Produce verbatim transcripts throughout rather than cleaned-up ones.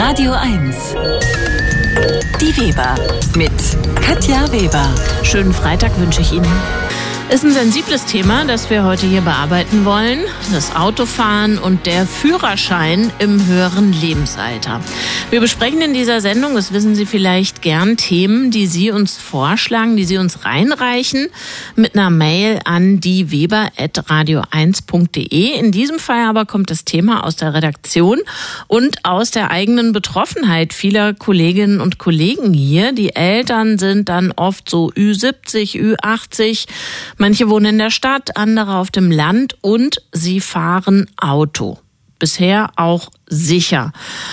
Radio eins. Die Weber mit Katja Weber. Schönen Freitag wünsche ich Ihnen. Ist ein sensibles Thema, das wir heute hier bearbeiten wollen. Das Autofahren und der Führerschein im höheren Lebensalter. Wir besprechen in dieser Sendung, das wissen Sie vielleicht gern, Themen, die Sie uns vorschlagen, die Sie uns reinreichen, mit einer Mail an die weber at radio eins punkt de. In diesem Fall aber kommt das Thema aus der Redaktion und aus der eigenen Betroffenheit vieler Kolleginnen und Kollegen hier. Die Eltern sind dann oft so Ü siebzig, Ü achtzig. Manche wohnen in der Stadt, andere auf dem Land und sie fahren Auto. Bisher auch sicher.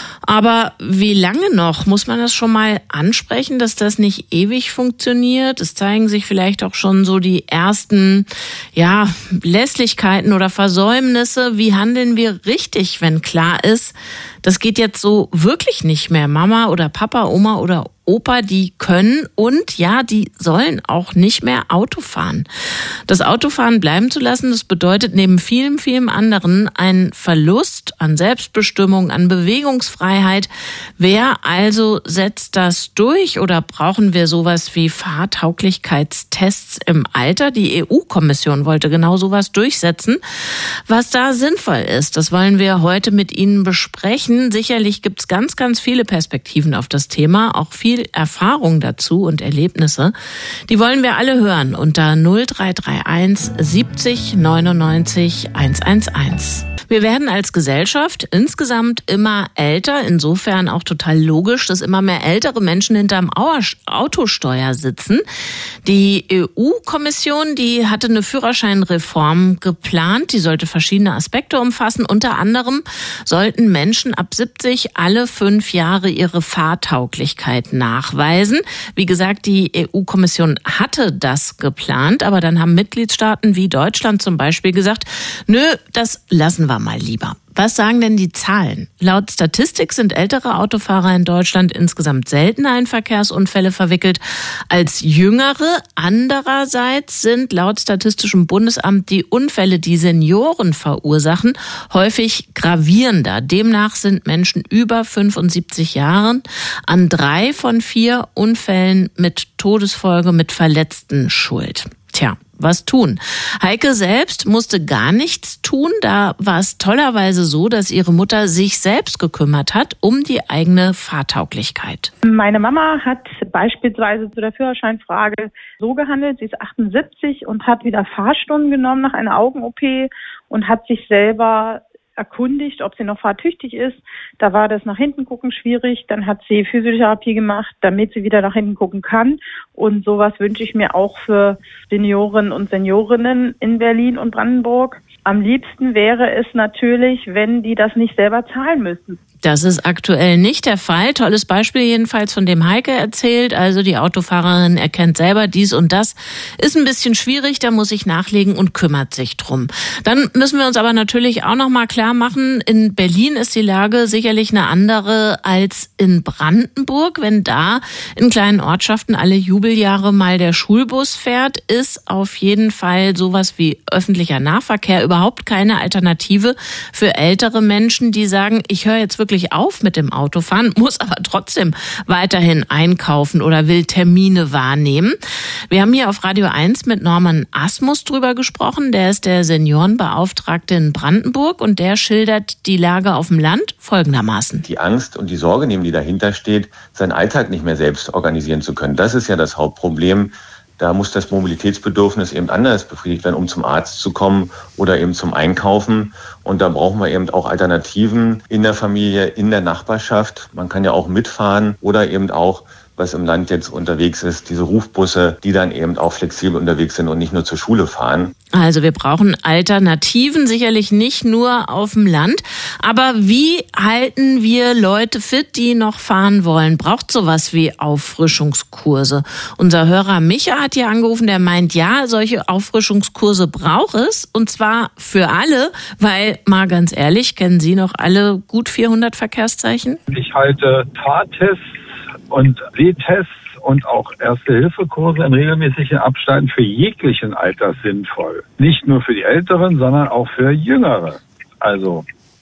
Aber wie lange noch? Muss man das schon mal ansprechen, dass das nicht ewig funktioniert? Es zeigen sich vielleicht auch schon so die ersten, ja, Lässlichkeiten oder Versäumnisse. Wie handeln wir richtig, wenn klar ist, das geht jetzt so wirklich nicht mehr? Mama oder Papa, Oma oder Opa, die können und ja, die sollen auch nicht mehr Auto fahren. Das Autofahren bleiben zu lassen, das bedeutet neben vielem, vielem anderen einen Verlust an Selbstbestimmung, an Bewegungsfreiheit. Wer also setzt das durch oder brauchen wir sowas wie Fahrtauglichkeitstests im Alter? Die E U-Kommission wollte genau sowas durchsetzen. Was da sinnvoll ist, das wollen wir heute mit Ihnen besprechen. Sicherlich gibt es ganz, ganz viele Perspektiven auf das Thema, auch viel Erfahrung dazu und Erlebnisse. Die wollen wir alle hören unter null drei drei eins siebzig neunundneunzig hundertelf. Wir werden als Gesellschaft insgesamt immer älter, insofern auch total logisch, dass immer mehr ältere Menschen hinterm Autosteuer sitzen. Die E U-Kommission, die hatte eine Führerscheinreform geplant, die sollte verschiedene Aspekte umfassen. Unter anderem sollten Menschen ab siebzig alle fünf Jahre ihre Fahrtauglichkeit nachweisen. Wie gesagt, die E U-Kommission hatte das geplant, aber dann haben Mitgliedstaaten wie Deutschland zum Beispiel gesagt, nö, das lassen wir mal lieber. Was sagen denn die Zahlen? Laut Statistik sind ältere Autofahrer in Deutschland insgesamt seltener in Verkehrsunfälle verwickelt als jüngere. Andererseits sind laut Statistischem Bundesamt die Unfälle, die Senioren verursachen, häufig gravierender. Demnach sind Menschen über fünfundsiebzig Jahren an drei von vier Unfällen mit Todesfolge mit Verletzten schuld. Tja, was tun? Heike selbst musste gar nichts tun. Da war es tollerweise so, dass ihre Mutter sich selbst gekümmert hat um die eigene Fahrtauglichkeit. Meine Mama hat beispielsweise zu der Führerscheinfrage so gehandelt, sie ist achtundsiebzig und hat wieder Fahrstunden genommen nach einer Augen-O P und hat sich selber erkundigt, ob sie noch fahrtüchtig ist. Da war das nach hinten gucken schwierig. Dann hat sie Physiotherapie gemacht, damit sie wieder nach hinten gucken kann. Und sowas wünsche ich mir auch für Senioren und Seniorinnen in Berlin und Brandenburg. Am liebsten wäre es natürlich, wenn die das nicht selber zahlen müssen. Das ist aktuell nicht der Fall. Tolles Beispiel jedenfalls, von dem Heike erzählt. Also die Autofahrerin erkennt selber dies und das. Ist ein bisschen schwierig, da muss ich nachlegen und kümmert sich drum. Dann müssen wir uns aber natürlich auch noch mal klar machen, in Berlin ist die Lage sicherlich eine andere als in Brandenburg. Wenn da in kleinen Ortschaften alle Jubeljahre mal der Schulbus fährt, ist auf jeden Fall sowas wie öffentlicher Nahverkehr überhaupt keine Alternative für ältere Menschen, die sagen, ich höre jetzt wirklich auf mit dem Autofahren, muss aber trotzdem weiterhin einkaufen oder will Termine wahrnehmen. Wir haben hier auf Radio eins mit Norman Asmus drüber gesprochen. Der ist der Seniorenbeauftragte in Brandenburg und der schildert die Lage auf dem Land folgendermaßen. Die Angst und die Sorge, die dahinter steht, seinen Alltag nicht mehr selbst organisieren zu können. Das ist ja das Hauptproblem. Da muss das Mobilitätsbedürfnis eben anders befriedigt werden, um zum Arzt zu kommen oder eben zum Einkaufen. Und da brauchen wir eben auch Alternativen in der Familie, in der Nachbarschaft. Man kann ja auch mitfahren oder eben auch, was im Land jetzt unterwegs ist, diese Rufbusse, die dann eben auch flexibel unterwegs sind und nicht nur zur Schule fahren. Also wir brauchen Alternativen, sicherlich nicht nur auf dem Land. Aber wie halten wir Leute fit, die noch fahren wollen? Braucht sowas wie Auffrischungskurse? Unser Hörer Micha hat hier angerufen, der meint, ja, solche Auffrischungskurse braucht es. Und zwar für alle, weil, mal ganz ehrlich, kennen Sie noch alle gut vierhundert Verkehrszeichen? Ich halte Fahrtests und Sehtests und auch Erste-Hilfe-Kurse in regelmäßigen Abständen für jeglichen Alters sinnvoll. Nicht nur für die Älteren, sondern auch für Jüngere. Also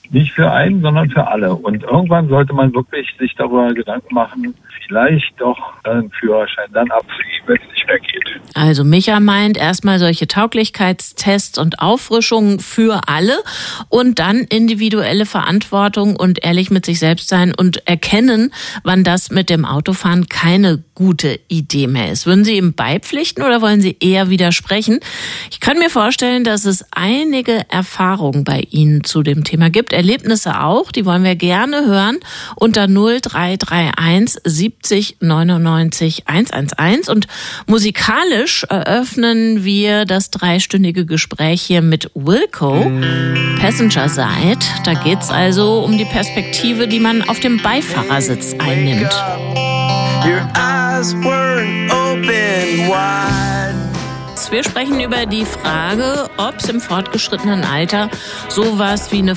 nicht für einen, sondern für alle. Und irgendwann sollte man wirklich sich darüber Gedanken machen, vielleicht doch einen Führerschein dann abzugeben, wenn es nicht mehr geht. Also Micha meint erstmal solche Tauglichkeitstests und Auffrischungen für alle und dann individuelle Verantwortung und ehrlich mit sich selbst sein und erkennen, wann das mit dem Autofahren keine gute Idee mehr ist. Würden Sie ihm beipflichten oder wollen Sie eher widersprechen? Ich kann mir vorstellen, dass es einige Erfahrungen bei Ihnen zu dem Thema gibt, Erlebnisse auch, die wollen wir gerne hören unter null drei drei eins siebzig neunundneunzig hundertelf und musikalisch eröffnen wir das dreistündige Gespräch hier mit Wilco, Passenger Side. Da geht's also um die Perspektive, die man auf dem Beifahrersitz einnimmt. Your eyes weren't open wide. Wir sprechen über die Frage, ob es im fortgeschrittenen Alter sowas wie eine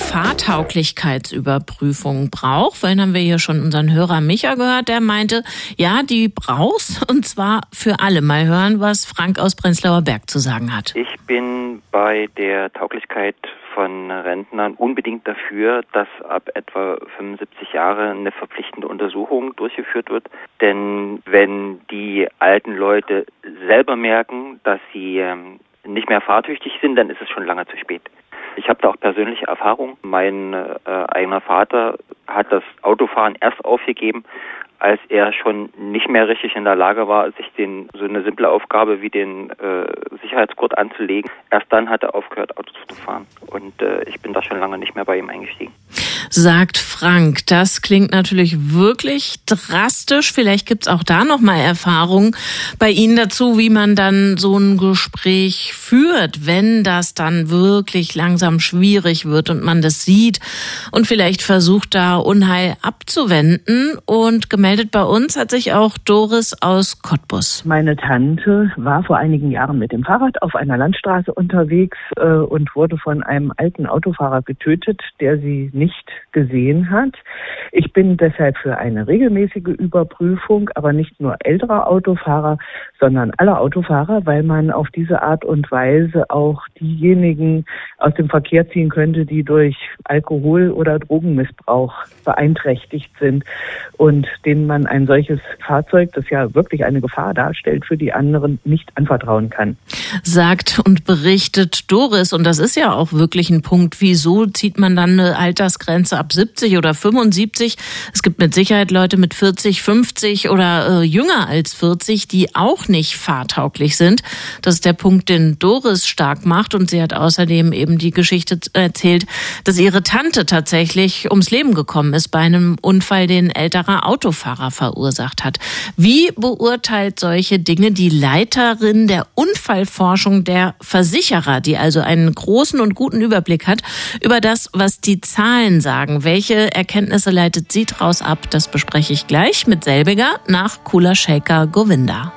Fahrtauglichkeitsüberprüfung braucht. Vorhin haben wir hier schon unseren Hörer Micha gehört, der meinte, ja, die braucht's und zwar für alle. Mal hören, was Frank aus Prenzlauer Berg zu sagen hat. Ich bin bei der Tauglichkeit von Rentnern unbedingt dafür, dass ab etwa fünfundsiebzig Jahre eine verpflichtende Untersuchung durchgeführt wird. Denn wenn die alten Leute selber merken, dass sie ähm, nicht mehr fahrtüchtig sind, dann ist es schon lange zu spät. Ich habe da auch persönliche Erfahrung. Mein äh, eigener Vater hat das Autofahren erst aufgegeben, als er schon nicht mehr richtig in der Lage war, sich den so eine simple Aufgabe wie den äh, Sicherheitsgurt anzulegen. Erst dann hat er aufgehört, Autos zu fahren. Und äh, ich bin da schon lange nicht mehr bei ihm eingestiegen. Sagt Frank, das klingt natürlich wirklich drastisch. Vielleicht gibt's auch da noch mal Erfahrungen bei Ihnen dazu, wie man dann so ein Gespräch führt, wenn das dann wirklich langsam schwierig wird und man das sieht und vielleicht versucht, da Unheil abzuwenden. Und gemeldet bei uns hat sich auch Doris aus Cottbus. Meine Tante war vor einigen Jahren mit dem Fahrrad auf einer Landstraße unterwegs äh, und wurde von einem alten Autofahrer getötet, der sie nicht gesehen hat. Ich bin deshalb für eine regelmäßige Überprüfung, aber nicht nur älterer Autofahrer, sondern aller Autofahrer, weil man auf diese Art und Weise auch diejenigen aus dem Verkehr ziehen könnte, die durch Alkohol- oder Drogenmissbrauch beeinträchtigt sind und denen man ein solches Fahrzeug, das ja wirklich eine Gefahr darstellt, für die anderen nicht anvertrauen kann. Sagt und berichtet Doris. Und das ist ja auch wirklich ein Punkt. Wieso zieht man dann eine Altersgrenze ab siebzig oder fünfundsiebzig? Es gibt mit Sicherheit Leute mit vierzig, fünfzig oder äh, jünger als vierzig, die auch nicht fahrtauglich sind. Das ist der Punkt, den Doris stark macht. Und sie hat außerdem eben die Geschichte erzählt, dass ihre Tante tatsächlich ums Leben gekommen ist bei einem Unfall, den ein älterer Autofahrer verursacht hat. Wie beurteilt solche Dinge die Leiterin der Unfallforschung der Versicherer, die also einen großen und guten Überblick hat über das, was die Zahlen sagen? Welche Erkenntnisse leitet sie daraus ab? Das bespreche ich gleich mit selbiger nach Kula Shaker Govinda.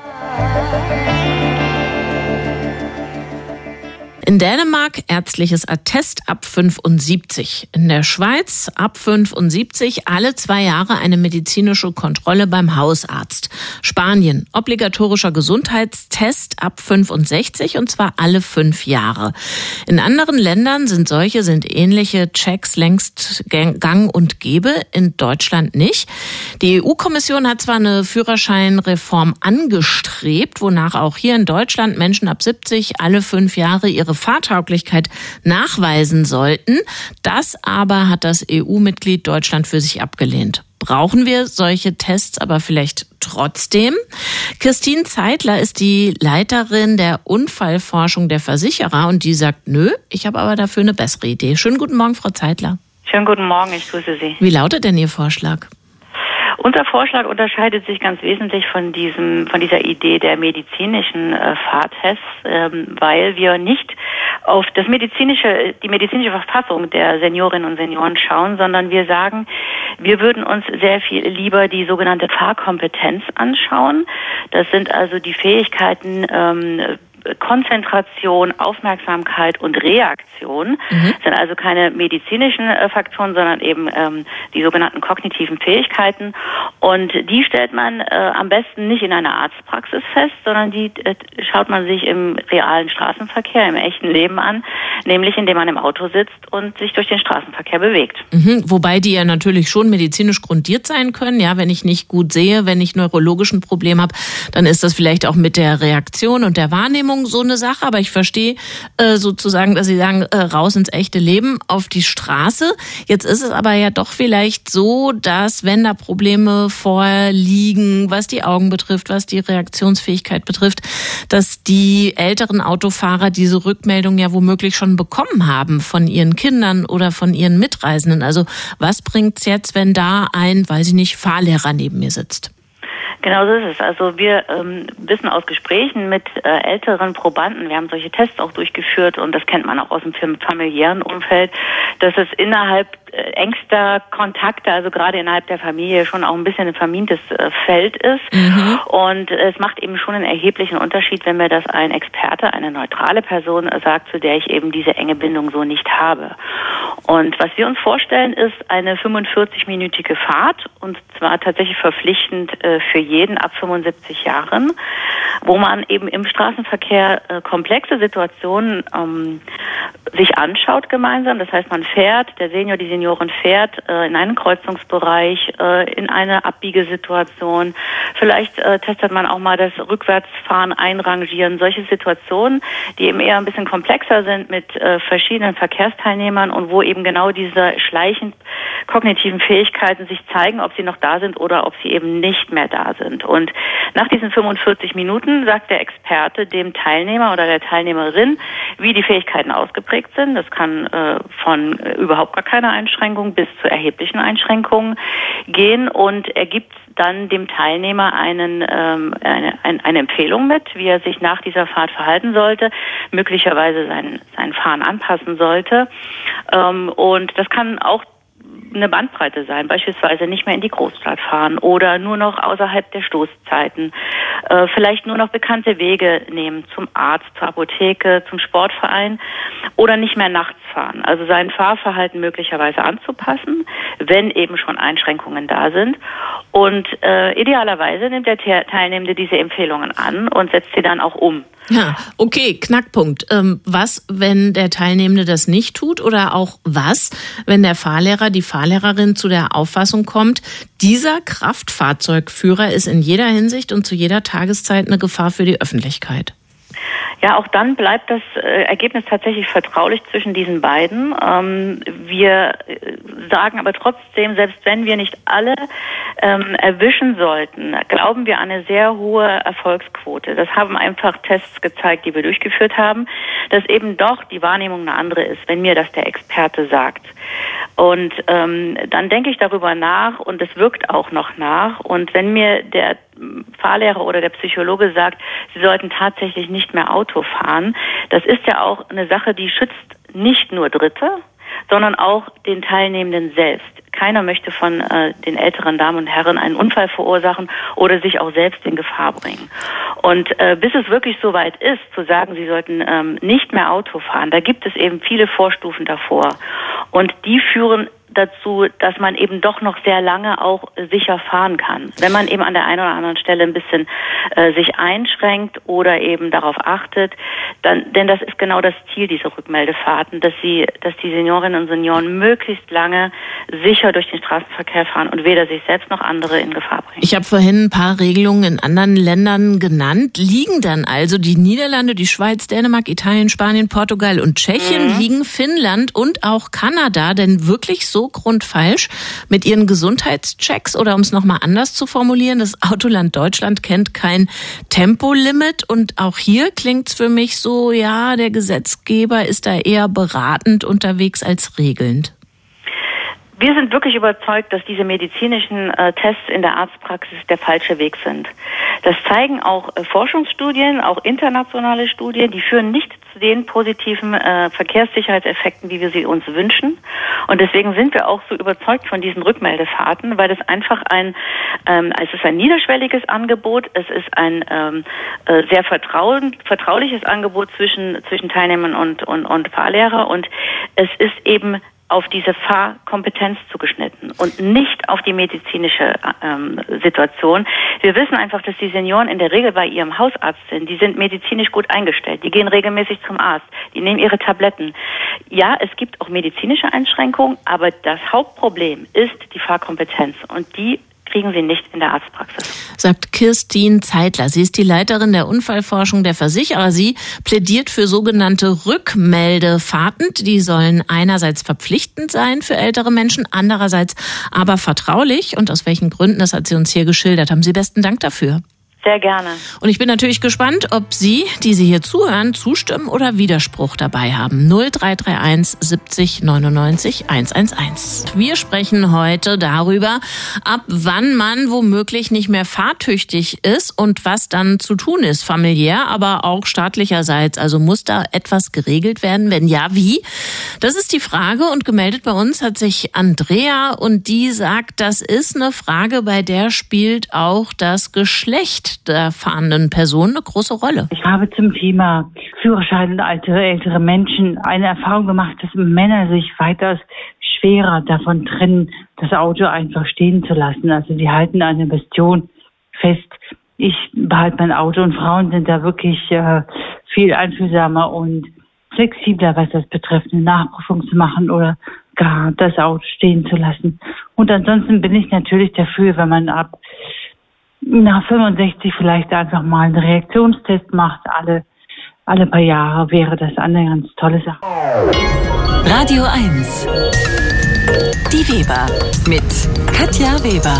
In Dänemark ärztliches Attest ab fünfundsiebzig. In der Schweiz ab fünfundsiebzig alle zwei Jahre eine medizinische Kontrolle beim Hausarzt. Spanien obligatorischer Gesundheitstest ab fünfundsechzig und zwar alle fünf Jahre. In anderen Ländern sind solche, sind ähnliche Checks längst gang und gäbe, in Deutschland nicht. Die E U-Kommission hat zwar eine Führerscheinreform angestrebt, wonach auch hier in Deutschland Menschen ab siebzig alle fünf Jahre ihre Fahrtauglichkeit nachweisen sollten. Das aber hat das E U-Mitglied Deutschland für sich abgelehnt. Brauchen wir solche Tests aber vielleicht trotzdem? Christine Zeitler ist die Leiterin der Unfallforschung der Versicherer und die sagt, nö, ich habe aber dafür eine bessere Idee. Schönen guten Morgen, Frau Zeitler. Schönen guten Morgen, ich grüße Sie. Wie lautet denn Ihr Vorschlag? Unser Vorschlag unterscheidet sich ganz wesentlich von diesem, von dieser Idee der medizinischen äh, Fahrtests, ähm, weil wir nicht auf das medizinische, die medizinische Verfassung der Seniorinnen und Senioren schauen, sondern wir sagen, wir würden uns sehr viel lieber die sogenannte Fahrkompetenz anschauen. Das sind also die Fähigkeiten, ähm, Konzentration, Aufmerksamkeit und Reaktion mhm. sind also keine medizinischen äh, Faktoren, sondern eben ähm, die sogenannten kognitiven Fähigkeiten. Und die stellt man äh, am besten nicht in einer Arztpraxis fest, sondern die äh, schaut man sich im realen Straßenverkehr, im echten Leben an, nämlich indem man im Auto sitzt und sich durch den Straßenverkehr bewegt. Mhm. Wobei die ja natürlich schon medizinisch grundiert sein können. Ja, wenn ich nicht gut sehe, wenn ich neurologisch ein Problem habe, dann ist das vielleicht auch mit der Reaktion und der Wahrnehmung so eine Sache. Aber ich verstehe äh, sozusagen, dass Sie sagen, äh, raus ins echte Leben, auf die Straße. Jetzt ist es aber ja doch vielleicht so, dass wenn da Probleme vorliegen, was die Augen betrifft, was die Reaktionsfähigkeit betrifft, dass die älteren Autofahrer diese Rückmeldung ja womöglich schon bekommen haben von ihren Kindern oder von ihren Mitreisenden. Also was bringt's jetzt, wenn da ein, weiß ich nicht, Fahrlehrer neben mir sitzt? Genau so ist es. Also wir ähm, wissen aus Gesprächen mit äh, älteren Probanden, wir haben solche Tests auch durchgeführt und das kennt man auch aus dem familiären Umfeld, dass es innerhalb äh, engster Kontakte, also gerade innerhalb der Familie, schon auch ein bisschen ein vermintes äh, Feld ist. Mhm. Und es macht eben schon einen erheblichen Unterschied, wenn mir das ein Experte, eine neutrale Person sagt, zu der ich eben diese enge Bindung so nicht habe. Und was wir uns vorstellen, ist eine fünfundvierzig-minütige Fahrt und zwar tatsächlich verpflichtend äh, für jeden ab fünfundsiebzig Jahren, wo man eben im Straßenverkehr äh, komplexe Situationen ähm, sich anschaut gemeinsam. Das heißt, man fährt, der Senior, die Seniorin fährt äh, in einen Kreuzungsbereich, äh, in eine Abbiegesituation. Vielleicht äh, testet man auch mal das Rückwärtsfahren, Einrangieren. Solche Situationen, die eben eher ein bisschen komplexer sind mit äh, verschiedenen Verkehrsteilnehmern und wo eben genau diese schleichend kognitiven Fähigkeiten sich zeigen, ob sie noch da sind oder ob sie eben nicht mehr da sind. Und nach diesen fünfundvierzig Minuten sagt der Experte dem Teilnehmer oder der Teilnehmerin, wie die Fähigkeiten ausgeprägt sind. Das kann äh, von äh, überhaupt gar keiner Einschränkung bis zu erheblichen Einschränkungen gehen und er gibt dann dem Teilnehmer einen, ähm, eine, eine, eine Empfehlung mit, wie er sich nach dieser Fahrt verhalten sollte, möglicherweise sein, sein Fahren anpassen sollte. Ähm, und das kann auch eine Bandbreite sein, beispielsweise nicht mehr in die Großstadt fahren oder nur noch außerhalb der Stoßzeiten, äh, vielleicht nur noch bekannte Wege nehmen zum Arzt, zur Apotheke, zum Sportverein oder nicht mehr nachts fahren. Also sein Fahrverhalten möglicherweise anzupassen, wenn eben schon Einschränkungen da sind. Und äh, idealerweise nimmt der Teilnehmende diese Empfehlungen an und setzt sie dann auch um. Ja, okay, Knackpunkt. Ähm, was, wenn der Teilnehmende das nicht tut oder auch was, wenn der Fahrlehrer, die Fahrlehrerin zu der Auffassung kommt, dieser Kraftfahrzeugführer ist in jeder Hinsicht und zu jeder Tageszeit eine Gefahr für die Öffentlichkeit? Ja, auch dann bleibt das äh, Ergebnis tatsächlich vertraulich zwischen diesen beiden. Ähm, wir sagen aber trotzdem, selbst wenn wir nicht alle ähm, erwischen sollten, glauben wir an eine sehr hohe Erfolgsquote. Das haben einfach Tests gezeigt, die wir durchgeführt haben, dass eben doch die Wahrnehmung eine andere ist, wenn mir das der Experte sagt. Und ähm, dann denke ich darüber nach und es wirkt auch noch nach. Und wenn mir der Fahrlehrer oder der Psychologe sagt, sie sollten tatsächlich nicht mehr Auto fahren, das ist ja auch eine Sache, die schützt nicht nur Dritte, sondern auch den Teilnehmenden selbst. Keiner möchte von äh, den älteren Damen und Herren einen Unfall verursachen oder sich auch selbst in Gefahr bringen. Und äh, bis es wirklich so weit ist, zu sagen, sie sollten ähm, nicht mehr Auto fahren, da gibt es eben viele Vorstufen davor. Und die führen dazu, dass man eben doch noch sehr lange auch sicher fahren kann. Wenn man eben an der einen oder anderen Stelle ein bisschen äh, sich einschränkt oder eben darauf achtet, dann, denn das ist genau das Ziel dieser Rückmeldefahrten, dass sie, dass die Seniorinnen und Senioren möglichst lange sicher durch den Straßenverkehr fahren und weder sich selbst noch andere in Gefahr bringen. Ich habe vorhin ein paar Regelungen in anderen Ländern genannt. Liegen dann also die Niederlande, die Schweiz, Dänemark, Italien, Spanien, Portugal und Tschechien, mhm. liegen Finnland und auch Kanada denn wirklich so grundfalsch mit ihren Gesundheitschecks? Oder um es nochmal anders zu formulieren, das Autoland Deutschland kennt kein Tempolimit und auch hier klingt es für mich so, ja, der Gesetzgeber ist da eher beratend unterwegs als regelnd. Wir sind wirklich überzeugt, dass diese medizinischen äh, Tests in der Arztpraxis der falsche Weg sind. Das zeigen auch äh, Forschungsstudien, auch internationale Studien, die führen nicht zu den positiven äh, Verkehrssicherheitseffekten, wie wir sie uns wünschen. Und deswegen sind wir auch so überzeugt von diesen Rückmeldefahrten, weil das einfach ein, ähm, es ist ein niederschwelliges Angebot, es ist ein ähm, äh, sehr vertrau- vertrauliches Angebot zwischen, zwischen Teilnehmern und, und, und Fahrlehrer, und es ist eben auf diese Fahrkompetenz zugeschnitten und nicht auf die medizinische ähm, Situation. Wir wissen einfach, dass die Senioren in der Regel bei ihrem Hausarzt sind. Die sind medizinisch gut eingestellt. Die gehen regelmäßig zum Arzt. Die nehmen ihre Tabletten. Ja, es gibt auch medizinische Einschränkungen, aber das Hauptproblem ist die Fahrkompetenz, und die kriegen sie nicht in der Arztpraxis. Sagt Kirstin Zeitler. Sie ist die Leiterin der Unfallforschung der Versicherer. Sie plädiert für sogenannte Rückmeldefahrten. Die sollen einerseits verpflichtend sein für ältere Menschen, andererseits aber vertraulich. Und aus welchen Gründen, das hat sie uns hier geschildert. Haben Sie besten Dank dafür. Sehr gerne. Und ich bin natürlich gespannt, ob Sie, die Sie hier zuhören, zustimmen oder Widerspruch dabei haben. null drei drei eins siebzig neunundneunzig hundertelf. Wir sprechen heute darüber, ab wann man womöglich nicht mehr fahrtüchtig ist und was dann zu tun ist, familiär, aber auch staatlicherseits. Also muss da etwas geregelt werden? Wenn ja, wie? Das ist die Frage, und gemeldet bei uns hat sich Andrea, und die sagt, das ist eine Frage, bei der spielt auch das Geschlecht der fahrenden Person eine große Rolle. Ich habe zum Thema Führerschein und ältere, ältere Menschen eine Erfahrung gemacht, dass Männer sich weitaus schwerer davon trennen, das Auto einfach stehen zu lassen. Also die halten an der Bastion fest. Ich behalte mein Auto, und Frauen sind da wirklich äh, viel einfühlsamer und flexibler, was das betrifft, eine Nachprüfung zu machen oder gar das Auto stehen zu lassen. Und ansonsten bin ich natürlich dafür, wenn man ab nach fünfundsechzig vielleicht einfach mal einen Reaktionstest macht, alle, alle paar Jahre, wäre das eine ganz tolle Sache. Radio eins. Die Weber mit Katja Weber.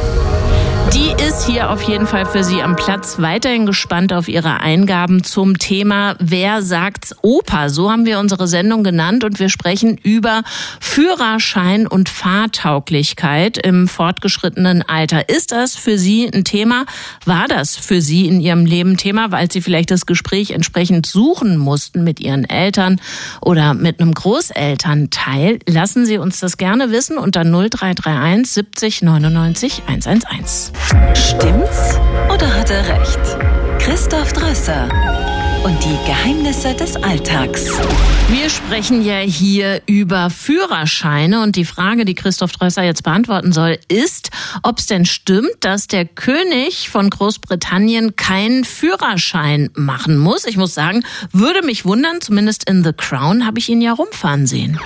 Die ist hier auf jeden Fall für Sie am Platz. Weiterhin gespannt auf Ihre Eingaben zum Thema Wer sagt's Opa? So haben wir unsere Sendung genannt, und wir sprechen über Führerschein und Fahrtauglichkeit im fortgeschrittenen Alter. Ist das für Sie ein Thema? War das für Sie in Ihrem Leben Thema, weil Sie vielleicht das Gespräch entsprechend suchen mussten mit Ihren Eltern oder mit einem Großelternteil? Lassen Sie uns das gerne wissen unter null drei drei eins siebzig neunundneunzig hundertelf. Stimmt's oder hat er recht? Christoph Drösser und die Geheimnisse des Alltags. Wir sprechen ja hier über Führerscheine, und die Frage, die Christoph Drösser jetzt beantworten soll, ist, ob es denn stimmt, dass der König von Großbritannien keinen Führerschein machen muss. Ich muss sagen, würde mich wundern, zumindest in The Crown habe ich ihn ja rumfahren sehen.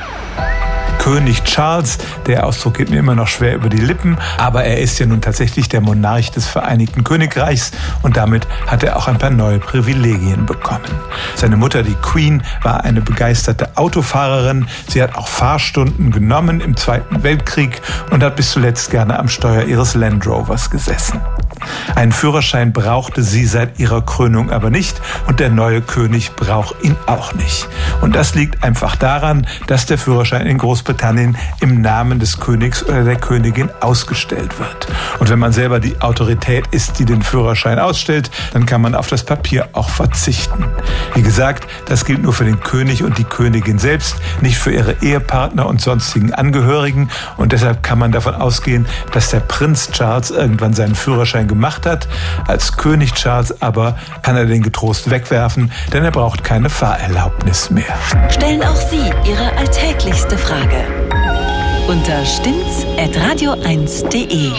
König Charles, der Ausdruck geht mir immer noch schwer über die Lippen, aber er ist ja nun tatsächlich der Monarch des Vereinigten Königreichs, und damit hat er auch ein paar neue Privilegien bekommen. Seine Mutter, die Queen, war eine begeisterte Autofahrerin. Sie hat auch Fahrstunden genommen im Zweiten Weltkrieg und hat bis zuletzt gerne am Steuer ihres Land Rovers gesessen. Einen Führerschein brauchte sie seit ihrer Krönung aber nicht, und der neue König braucht ihn auch nicht. Und das liegt einfach daran, dass der Führerschein in Großbritannien im Namen des Königs oder der Königin ausgestellt wird. Und wenn man selber die Autorität ist, die den Führerschein ausstellt, dann kann man auf das Papier auch verzichten. Wie gesagt, das gilt nur für den König und die Königin selbst, nicht für ihre Ehepartner und sonstigen Angehörigen. Und deshalb kann man davon ausgehen, dass der Prinz Charles irgendwann seinen Führerschein gemacht hat. Als König Charles aber kann er den getrost wegwerfen, denn er braucht keine Fahrerlaubnis mehr. Stellen auch Sie Ihre alltäglichste Frage unter stimmt's at radio eins punkt de.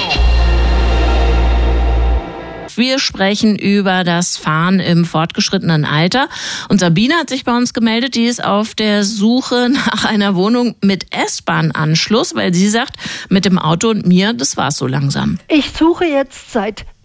Wir sprechen über das Fahren im fortgeschrittenen Alter. Und Sabine hat sich bei uns gemeldet, die ist auf der Suche nach einer Wohnung mit S-Bahn-Anschluss, weil sie sagt, mit dem Auto und mir, das war's so langsam. Ich suche jetzt seit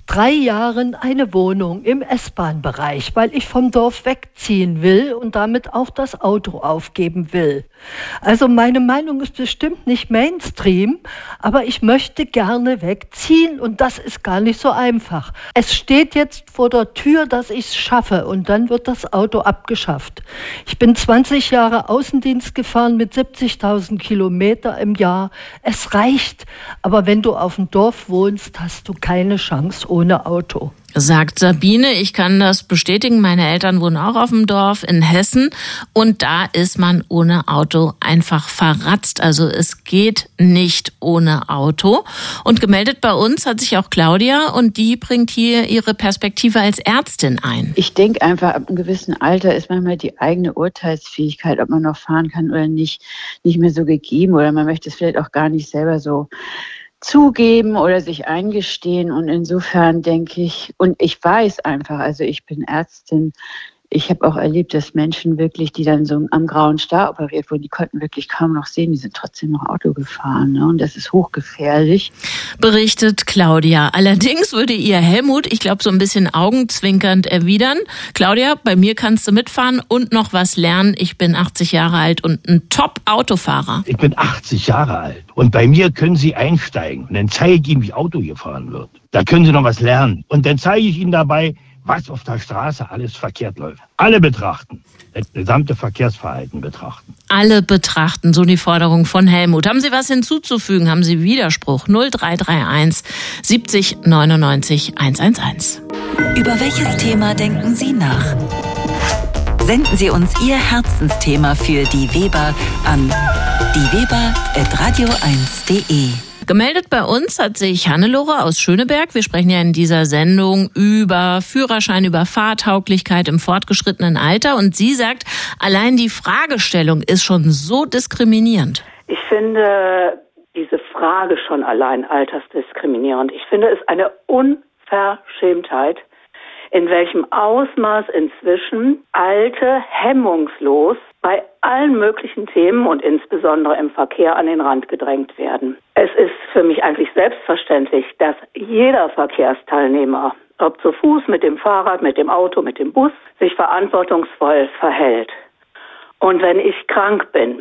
drei Jahren eine Wohnung im S-Bahn-Bereich, weil ich vom Dorf wegziehen will und damit auch das Auto aufgeben will. Also meine Meinung ist bestimmt nicht Mainstream, aber ich möchte gerne wegziehen und das ist gar nicht so einfach. Es steht jetzt vor der Tür, dass ich es schaffe und dann wird das Auto abgeschafft. Ich bin zwanzig Jahre Außendienst gefahren mit siebzigtausend Kilometer im Jahr. Es reicht, aber wenn du auf dem Dorf wohnst, hast du keine Chance ohne Auto. Sagt Sabine, ich kann das bestätigen, meine Eltern wohnen auch auf dem Dorf in Hessen und da ist man ohne Auto einfach verratzt. Also es geht nicht ohne Auto. Und gemeldet bei uns hat sich auch Claudia und die bringt hier ihre Perspektive als Ärztin ein. Ich denke einfach, ab einem gewissen Alter ist manchmal die eigene Urteilsfähigkeit, ob man noch fahren kann oder nicht, nicht mehr so gegeben oder man möchte es vielleicht auch gar nicht selber so zugeben oder sich eingestehen und insofern denke ich, und ich weiß einfach, also ich bin Ärztin, ich habe auch erlebt, dass Menschen wirklich, die dann so am grauen Star operiert wurden, die konnten wirklich kaum noch sehen, die sind trotzdem noch Auto gefahren, ne? Und das ist hochgefährlich. Berichtet Claudia. Allerdings würde ihr Helmut, ich glaube so ein bisschen augenzwinkernd erwidern, Claudia, bei mir kannst du mitfahren und noch was lernen. Ich bin achtzig Jahre alt und ein Top-Autofahrer. Ich bin achtzig Jahre alt und bei mir können Sie einsteigen und dann zeige ich Ihnen, wie Auto gefahren wird. Da können Sie noch was lernen und dann zeige ich Ihnen dabei, was auf der Straße alles verkehrt läuft. Alle betrachten, das gesamte Verkehrsverhalten betrachten. Alle betrachten, so die Forderung von Helmut. Haben Sie was hinzuzufügen? Haben Sie Widerspruch? null drei drei eins siebzig neunundneunzig hundertelf. Über welches Thema denken Sie nach? Senden Sie uns Ihr Herzensthema für die Weber an dieweber at radio eins punkt de. Gemeldet bei uns hat sich Hannelore aus Schöneberg. Wir sprechen ja in dieser Sendung über Führerschein, über Fahrtauglichkeit im fortgeschrittenen Alter. Und sie sagt, allein die Fragestellung ist schon so diskriminierend. Ich finde diese Frage schon allein altersdiskriminierend. Ich finde es eine Unverschämtheit, in welchem Ausmaß inzwischen Alte hemmungslos bei allen möglichen Themen und insbesondere im Verkehr an den Rand gedrängt werden. Es ist für mich eigentlich selbstverständlich, dass jeder Verkehrsteilnehmer, ob zu Fuß, mit dem Fahrrad, mit dem Auto, mit dem Bus, sich verantwortungsvoll verhält. Und wenn ich krank bin,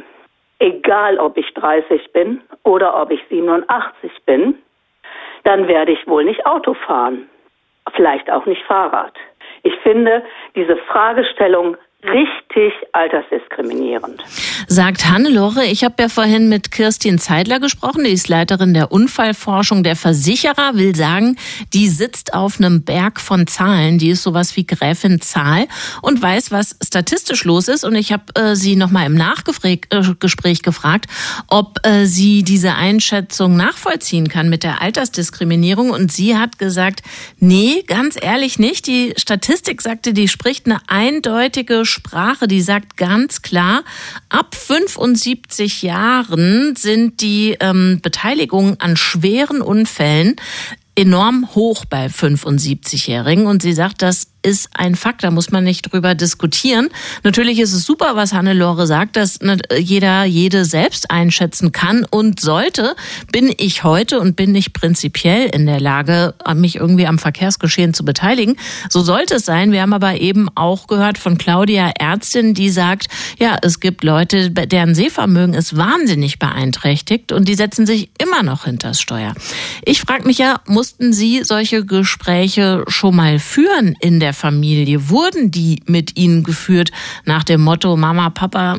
egal ob ich dreißig bin oder ob ich siebenundachtzig bin, dann werde ich wohl nicht Auto fahren. Vielleicht auch nicht Fahrrad. Ich finde diese Fragestellung richtig altersdiskriminierend. Sagt Hannelore, ich habe ja vorhin mit Kirstin Zeidler gesprochen, die ist Leiterin der Unfallforschung der Versicherer, will sagen, die sitzt auf einem Berg von Zahlen, die ist sowas wie Gräfin Zahl und weiß, was statistisch los ist. Und ich habe äh, sie nochmal im Nachgespräch äh, gefragt, ob äh, sie diese Einschätzung nachvollziehen kann mit der Altersdiskriminierung. Und sie hat gesagt, nee, ganz ehrlich nicht. Die Statistik sagte, die spricht eine eindeutige Sprache, die sagt ganz klar, ab fünfundsiebzig Jahren sind die ähm, Beteiligungen an schweren Unfällen enorm hoch bei fünfundsiebzigjährigen. Und sie sagt, das ist ein Fakt, da muss man nicht drüber diskutieren. Natürlich ist es super, was Hannelore sagt, dass jeder, jede selbst einschätzen kann und sollte. Bin ich heute und bin ich prinzipiell in der Lage, mich irgendwie am Verkehrsgeschehen zu beteiligen? So sollte es sein. Wir haben aber eben auch gehört von Claudia, Ärztin, die sagt, ja, es gibt Leute, deren Sehvermögen ist wahnsinnig beeinträchtigt und die setzen sich immer noch hinters Steuer. Ich frage mich ja, mussten Sie solche Gespräche schon mal führen in der Familie? Wurden die mit Ihnen geführt nach dem Motto, Mama, Papa,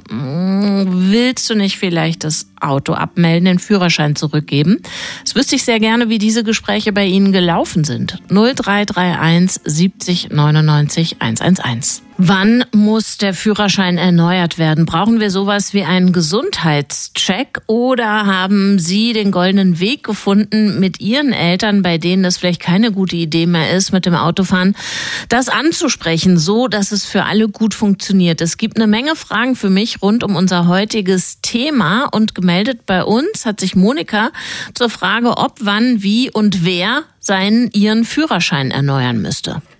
willst du nicht vielleicht das Auto abmelden, den Führerschein zurückgeben? Das wüsste ich sehr gerne, wie diese Gespräche bei Ihnen gelaufen sind. null drei drei eins siebzig neunundneunzig hundertelf. Wann muss der Führerschein erneuert werden? Brauchen wir sowas wie einen Gesundheitscheck oder haben Sie den goldenen Weg gefunden, mit Ihren Eltern, bei denen das vielleicht keine gute Idee mehr ist, mit dem Autofahren, das anzusprechen, so dass es für alle gut funktioniert? Es gibt eine Menge Fragen für mich rund um unser heutiges Thema und gemeldet bei uns hat sich Monika zur Frage, ob, wann, wie und wer seinen ihren Führerschein erneuern müsste.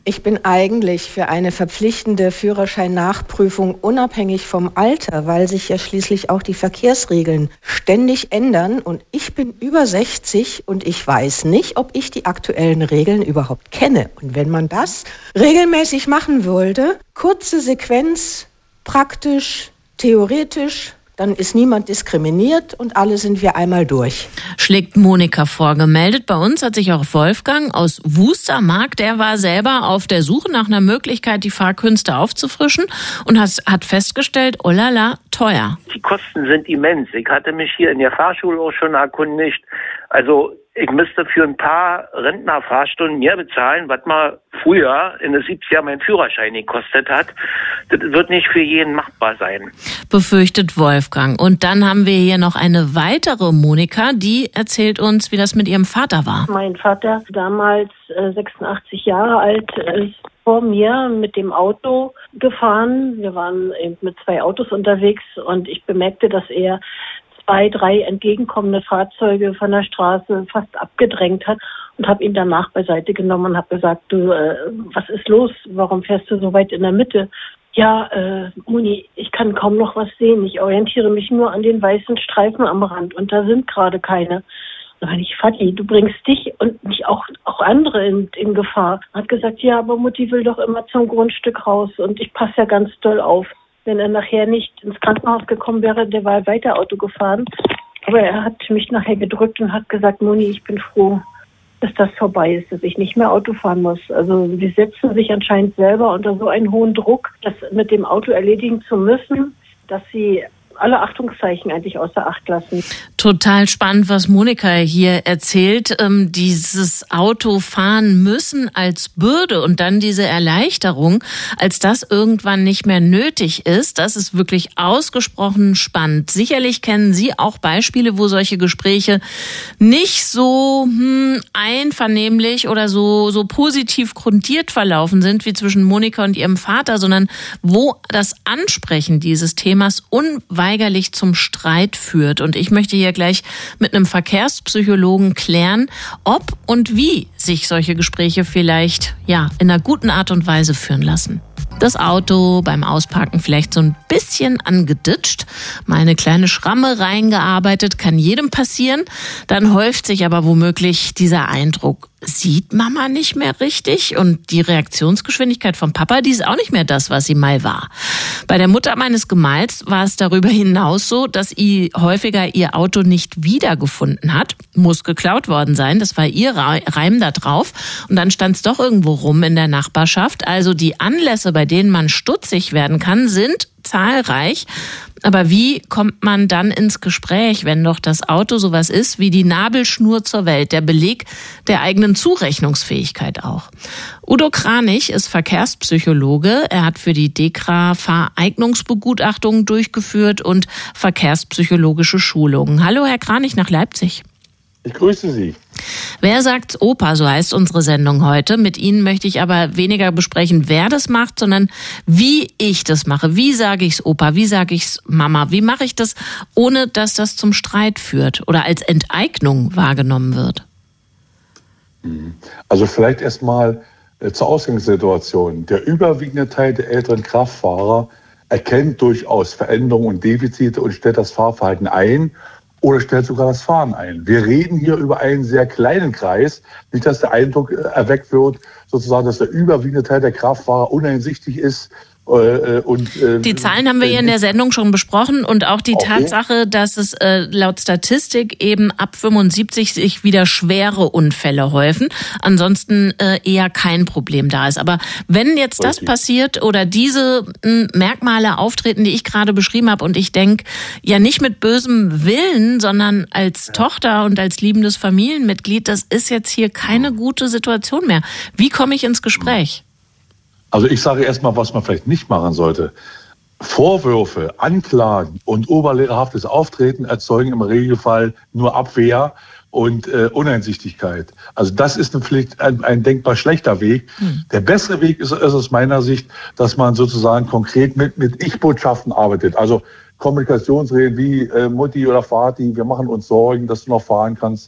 Ich bin eigentlich für eine verpflichtende Führerschein-Nachprüfung unabhängig vom Alter, weil sich ja schließlich auch die Verkehrsregeln ständig ändern. Und ich bin über sechzig und ich weiß nicht, ob ich die aktuellen Regeln überhaupt kenne. Und wenn man das regelmäßig machen würde, kurze Sequenz, praktisch, theoretisch, dann ist niemand diskriminiert und alle sind wir einmal durch. Schlägt Monika vor. Gemeldet bei uns hat sich auch Wolfgang aus Wustermark. Der war selber auf der Suche nach einer Möglichkeit, die Fahrkünste aufzufrischen und hat festgestellt, oh la la, teuer. Die Kosten sind immens. Ich hatte mich hier in der Fahrschule auch schon erkundigt. Also ich müsste für ein paar Rentnerfahrstunden mehr bezahlen, was mal früher in den siebziger Jahren mein Führerschein gekostet hat. Das wird nicht für jeden machbar sein. Befürchtet Wolfgang. Und dann haben wir hier noch eine weitere Monika, die erzählt uns, wie das mit ihrem Vater war. Mein Vater, damals äh, sechsundachtzig Jahre alt, ist vor mir mit dem Auto gefahren. Wir waren eben mit zwei Autos unterwegs und ich bemerkte, dass er zwei, drei entgegenkommende Fahrzeuge von der Straße fast abgedrängt hat und habe ihn danach beiseite genommen und habe gesagt, du, äh, was ist los? Warum fährst du so weit in der Mitte? Ja, äh, Moni, ich kann kaum noch was sehen. Ich orientiere mich nur an den weißen Streifen am Rand und da sind gerade keine. Da meine ich, Vati, du bringst dich und mich auch, auch andere in, in Gefahr. Er hat gesagt, ja, aber Mutti will doch immer zum Grundstück raus und ich passe ja ganz doll auf. Wenn er nachher nicht ins Krankenhaus gekommen wäre, der war weiter Auto gefahren. Aber er hat mich nachher gedrückt und hat gesagt, Moni, ich bin froh, dass das vorbei ist, dass ich nicht mehr Auto fahren muss. Also sie setzen sich anscheinend selber unter so einen hohen Druck, das mit dem Auto erledigen zu müssen, dass sie alle Achtungszeichen eigentlich außer Acht lassen. Total spannend, was Monika hier erzählt. Ähm, dieses Autofahren müssen als Bürde und dann diese Erleichterung, als das irgendwann nicht mehr nötig ist, das ist wirklich ausgesprochen spannend. Sicherlich kennen Sie auch Beispiele, wo solche Gespräche nicht so hm, einvernehmlich oder so, so positiv grundiert verlaufen sind wie zwischen Monika und ihrem Vater, sondern wo das Ansprechen dieses Themas unweigerlich weigerlich zum Streit führt. Und ich möchte hier gleich mit einem Verkehrspsychologen klären, ob und wie sich solche Gespräche vielleicht ja in einer guten Art und Weise führen lassen. Das Auto beim Ausparken vielleicht so ein bisschen angeditscht, mal eine kleine Schramme reingearbeitet, kann jedem passieren. Dann häuft sich aber womöglich dieser Eindruck, sieht Mama nicht mehr richtig und die Reaktionsgeschwindigkeit vom Papa, die ist auch nicht mehr das, was sie mal war. Bei der Mutter meines Gemahls war es darüber hinaus so, dass sie häufiger ihr Auto nicht wiedergefunden hat. Muss geklaut worden sein, das war ihr Reim da drauf. Und dann stand es doch irgendwo rum in der Nachbarschaft. Also die Anlässe, bei denen man stutzig werden kann, sind zahlreich. Aber wie kommt man dann ins Gespräch, wenn doch das Auto sowas ist wie die Nabelschnur zur Welt, der Beleg der eigenen Zurechnungsfähigkeit auch? Udo Kranich ist Verkehrspsychologe. Er hat für die DEKRA Fahreignungsbegutachtungen durchgeführt und verkehrspsychologische Schulungen. Hallo, Herr Kranich nach Leipzig. Ich grüße Sie. Wer sagt's Opa, so heißt unsere Sendung heute. Mit Ihnen möchte ich aber weniger besprechen, wer das macht, sondern wie ich das mache. Wie sage ich's Opa, wie sage ich's Mama? Wie mache ich das, ohne dass das zum Streit führt oder als Enteignung wahrgenommen wird? Also vielleicht erstmal äh, zur Ausgangssituation. Der überwiegende Teil der älteren Kraftfahrer erkennt durchaus Veränderungen und Defizite und stellt das Fahrverhalten ein oder stellt sogar das Fahren ein. Wir reden hier über einen sehr kleinen Kreis. Nicht, dass der Eindruck erweckt wird, sozusagen, dass der überwiegende Teil der Kraftfahrer uneinsichtig ist. Äh, und, äh, die Zahlen haben wir hier in der Sendung schon besprochen und auch die okay. Tatsache, dass es äh, laut Statistik eben ab fünfundsiebzig sich wieder schwere Unfälle häufen. Ansonsten äh, eher kein Problem da ist. Aber wenn jetzt okay. das passiert oder diese m, Merkmale auftreten, die ich gerade beschrieben habe und ich denke, ja nicht mit bösem Willen, sondern als ja. Tochter und als liebendes Familienmitglied, das ist jetzt hier keine gute Situation mehr. Wie komme ich ins Gespräch? Also ich sage erstmal, was man vielleicht nicht machen sollte. Vorwürfe, Anklagen und oberlehrerhaftes Auftreten erzeugen im Regelfall nur Abwehr und äh, Uneinsichtigkeit. Also das ist eine Pflicht, ein, ein denkbar schlechter Weg. Hm. Der bessere Weg ist, ist aus meiner Sicht, dass man sozusagen konkret mit, mit Ich-Botschaften arbeitet. Also Kommunikationsregeln wie äh, Mutti oder Vati, wir machen uns Sorgen, dass du noch fahren kannst.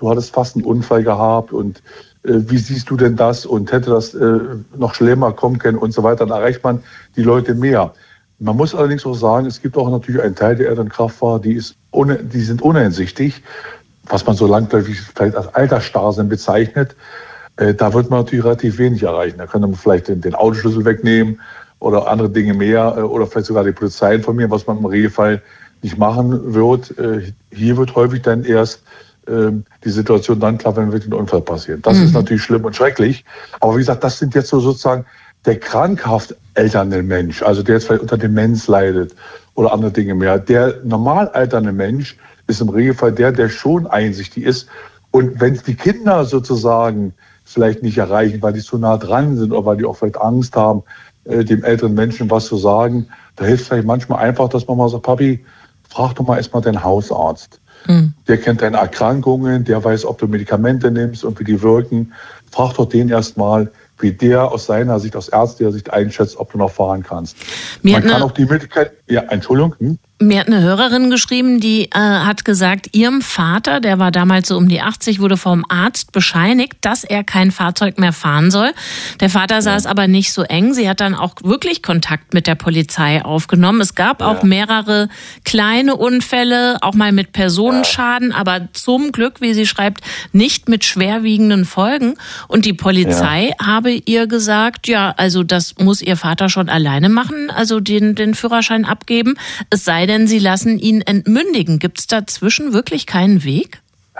du hattest fast einen Unfall gehabt und äh, wie siehst du denn das und hätte das äh, noch schlimmer kommen können und so weiter, dann erreicht man die Leute mehr. Man muss allerdings auch sagen, es gibt auch natürlich einen Teil der älteren Kraftfahrer, die, ist ohne, die sind uneinsichtig, was man so langläufig vielleicht als Altersstarrsinn bezeichnet. Äh, da wird man natürlich relativ wenig erreichen. Da kann man vielleicht den, den Autoschlüssel wegnehmen oder andere Dinge mehr äh, oder vielleicht sogar die Polizei informieren, was man im Regelfall nicht machen wird. Äh, hier wird häufig dann erst äh, die Situation dann klar, wenn wirklich ein Unfall passiert. Das mhm. ist natürlich schlimm und schrecklich. Aber wie gesagt, das sind jetzt so sozusagen der krankhaft alternde Mensch, also der jetzt vielleicht unter Demenz leidet oder andere Dinge mehr. Der normal alternde Mensch ist im Regelfall der, der schon einsichtig ist. Und wenn die Kinder sozusagen vielleicht nicht erreichen, weil die zu nah dran sind oder weil die auch vielleicht Angst haben, äh, dem älteren Menschen was zu sagen, da hilft vielleicht manchmal einfach, dass man mal sagt, Papi, frag doch mal erstmal deinen Hausarzt. Mhm. Der kennt deine Erkrankungen, der weiß, ob du Medikamente nimmst und wie die wirken. Frag doch den erstmal, wie der aus seiner Sicht, aus ärztlicher Sicht einschätzt, ob du noch fahren kannst. Mir Man kann eine, auch die Möglichkeit, ja, Entschuldigung. Hm? Mir hat eine Hörerin geschrieben, die äh, hat gesagt, ihrem Vater, der war damals so um die achtzig, wurde vom Arzt bescheinigt, dass er kein Fahrzeug mehr fahren soll. Der Vater ja. saß aber nicht so eng. Sie hat dann auch wirklich Kontakt mit der Polizei aufgenommen. Es gab ja. auch mehrere kleine Unfälle, auch mal mit Personenschaden, ja. aber zum Glück, wie sie schreibt, nicht mit schwerwiegenden Folgen. Und die Polizei ja. habe ihr gesagt, ja, also das muss ihr Vater schon alleine machen, also den, den Führerschein abgeben. Es sei denn, sie lassen ihn entmündigen. Gibt es dazwischen wirklich keinen Weg?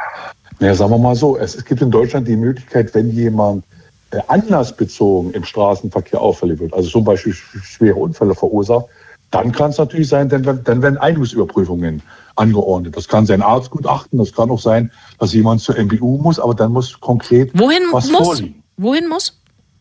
Ja, sagen wir mal so, es, es gibt in Deutschland die Möglichkeit, wenn jemand äh, anlassbezogen im Straßenverkehr auffällig wird, also zum Beispiel schwere Unfälle verursacht, dann kann es natürlich sein, dann, dann werden Eignungsüberprüfungen angeordnet. Das kann sein Arztgutachten, das kann auch sein, dass jemand zur M B U muss, aber dann muss konkret Wohin was muss? vorliegen. Wohin muss?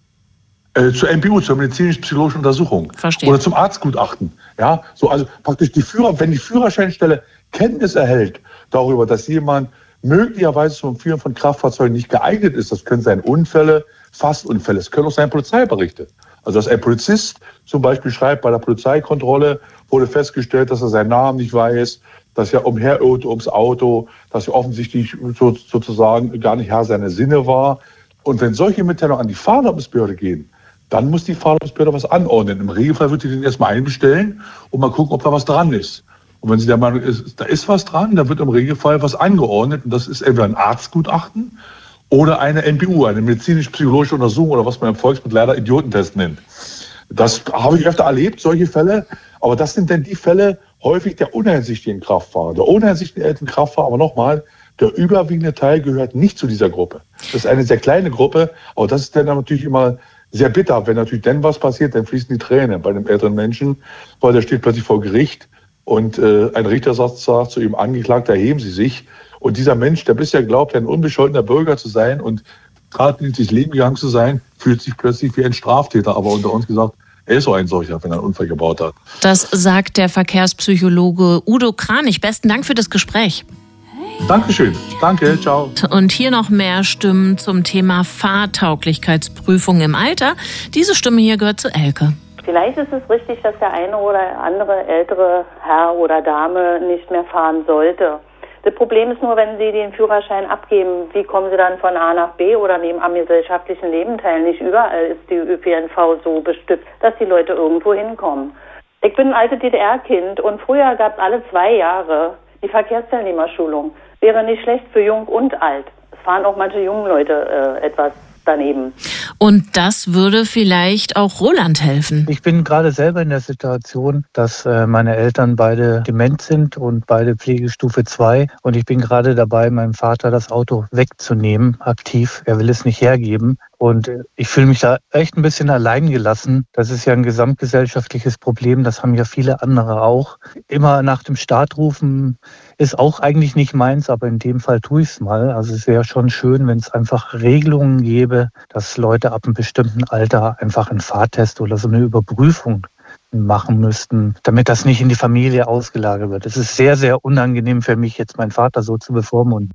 Äh, zur M B U, zur medizinisch-psychologischen Untersuchung. Verstehe. Oder zum Arztgutachten. Ja, so, also praktisch die Führer, wenn die Führerscheinstelle Kenntnis erhält darüber, dass jemand möglicherweise zum Führen von Kraftfahrzeugen nicht geeignet ist, das können sein Unfälle, Fastunfälle, es können auch sein Polizeiberichte. Also dass ein Polizist zum Beispiel schreibt, bei der Polizeikontrolle wurde festgestellt, dass er seinen Namen nicht weiß, dass er umherirrte ums Auto, dass er offensichtlich so, sozusagen gar nicht Herr seiner Sinne war. Und wenn solche Mitteilungen an die Fahrerlaubnisbehörde gehen, dann muss die Fahrerlaubnisbehörde was anordnen. Im Regelfall wird die den erstmal einbestellen und mal gucken, ob da was dran ist. Und wenn sie der Meinung ist, da ist was dran, dann wird im Regelfall was angeordnet. Und das ist entweder ein Arztgutachten oder eine M B U, eine medizinisch-psychologische Untersuchung oder was man im Volksmund leider Idiotentest nennt. Das habe ich öfter erlebt, solche Fälle. Aber das sind dann die Fälle häufig der uneinsichtigen Kraftfahrer. Der uneinsichtigen älteren Kraftfahrer, aber nochmal, der überwiegende Teil gehört nicht zu dieser Gruppe. Das ist eine sehr kleine Gruppe, aber das ist dann natürlich immer sehr bitter. Wenn natürlich dann was passiert, dann fließen die Tränen bei einem älteren Menschen, weil der steht plötzlich vor Gericht und äh, ein Richter sagt, sagt zu ihm, Angeklagter, erheben Sie sich. Und dieser Mensch, der bisher glaubt, ein unbescholtener Bürger zu sein und geradlinig durchs Leben gegangen zu sein, fühlt sich plötzlich wie ein Straftäter. Aber unter uns gesagt, er ist so ein solcher, wenn er einen Unfall gebaut hat. Das sagt der Verkehrspsychologe Udo Kranich. Besten Dank für das Gespräch. Dankeschön. Danke, ciao. Und hier noch mehr Stimmen zum Thema Fahrtauglichkeitsprüfung im Alter. Diese Stimme hier gehört zu Elke. Vielleicht ist es richtig, dass der eine oder andere ältere Herr oder Dame nicht mehr fahren sollte. Das Problem ist nur, wenn Sie den Führerschein abgeben, wie kommen Sie dann von A nach B oder nehmen am gesellschaftlichen Leben teil? Nicht überall ist die Ö P N V so bestückt, dass die Leute irgendwo hinkommen. Ich bin ein altes D D R-Kind und früher gab es alle zwei Jahre die Verkehrsteilnehmerschulung. Wäre nicht schlecht für jung und alt. Es fahren auch manche jungen Leute äh, etwas daneben. Und das würde vielleicht auch Roland helfen. Ich bin gerade selber in der Situation, dass äh, meine Eltern beide dement sind und beide Pflegestufe zwei. Und ich bin gerade dabei, meinem Vater das Auto wegzunehmen, aktiv. Er will es nicht hergeben. Und ich fühle mich da echt ein bisschen allein gelassen. Das ist ja ein gesamtgesellschaftliches Problem. Das haben ja viele andere auch. Immer nach dem Start rufen ist auch eigentlich nicht meins, aber in dem Fall tue ich es mal. Also es wäre schon schön, wenn es einfach Regelungen gäbe, dass Leute ab einem bestimmten Alter einfach einen Fahrtest oder so eine Überprüfung machen müssten, damit das nicht in die Familie ausgelagert wird. Es ist sehr, sehr unangenehm für mich, jetzt meinen Vater so zu bevormunden.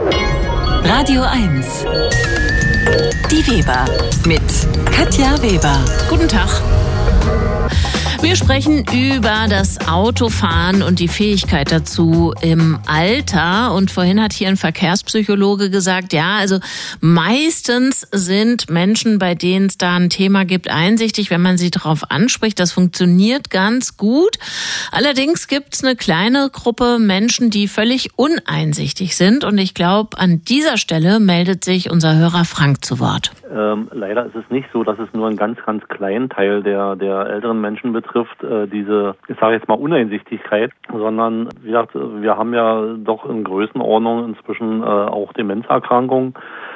Radio eins. Die Weber mit Katja Weber. Guten Tag. Wir sprechen über das Autofahren und die Fähigkeit dazu im Alter. Und vorhin hat hier ein Verkehrspsychologe gesagt, ja, also meistens sind Menschen, bei denen es da ein Thema gibt, einsichtig, wenn man sie darauf anspricht. Das funktioniert ganz gut. Allerdings gibt es eine kleine Gruppe Menschen, die völlig uneinsichtig sind. Und ich glaube, an dieser Stelle meldet sich unser Hörer Frank zu Wort. Ähm, leider ist es nicht so, dass es nur einen ganz, ganz kleinen Teil der, der älteren Menschen betrifft, äh, diese, ich sage jetzt mal Uneinsichtigkeit, sondern wie gesagt, wir haben ja doch in Größenordnung inzwischen äh, auch Demenzerkrankungen.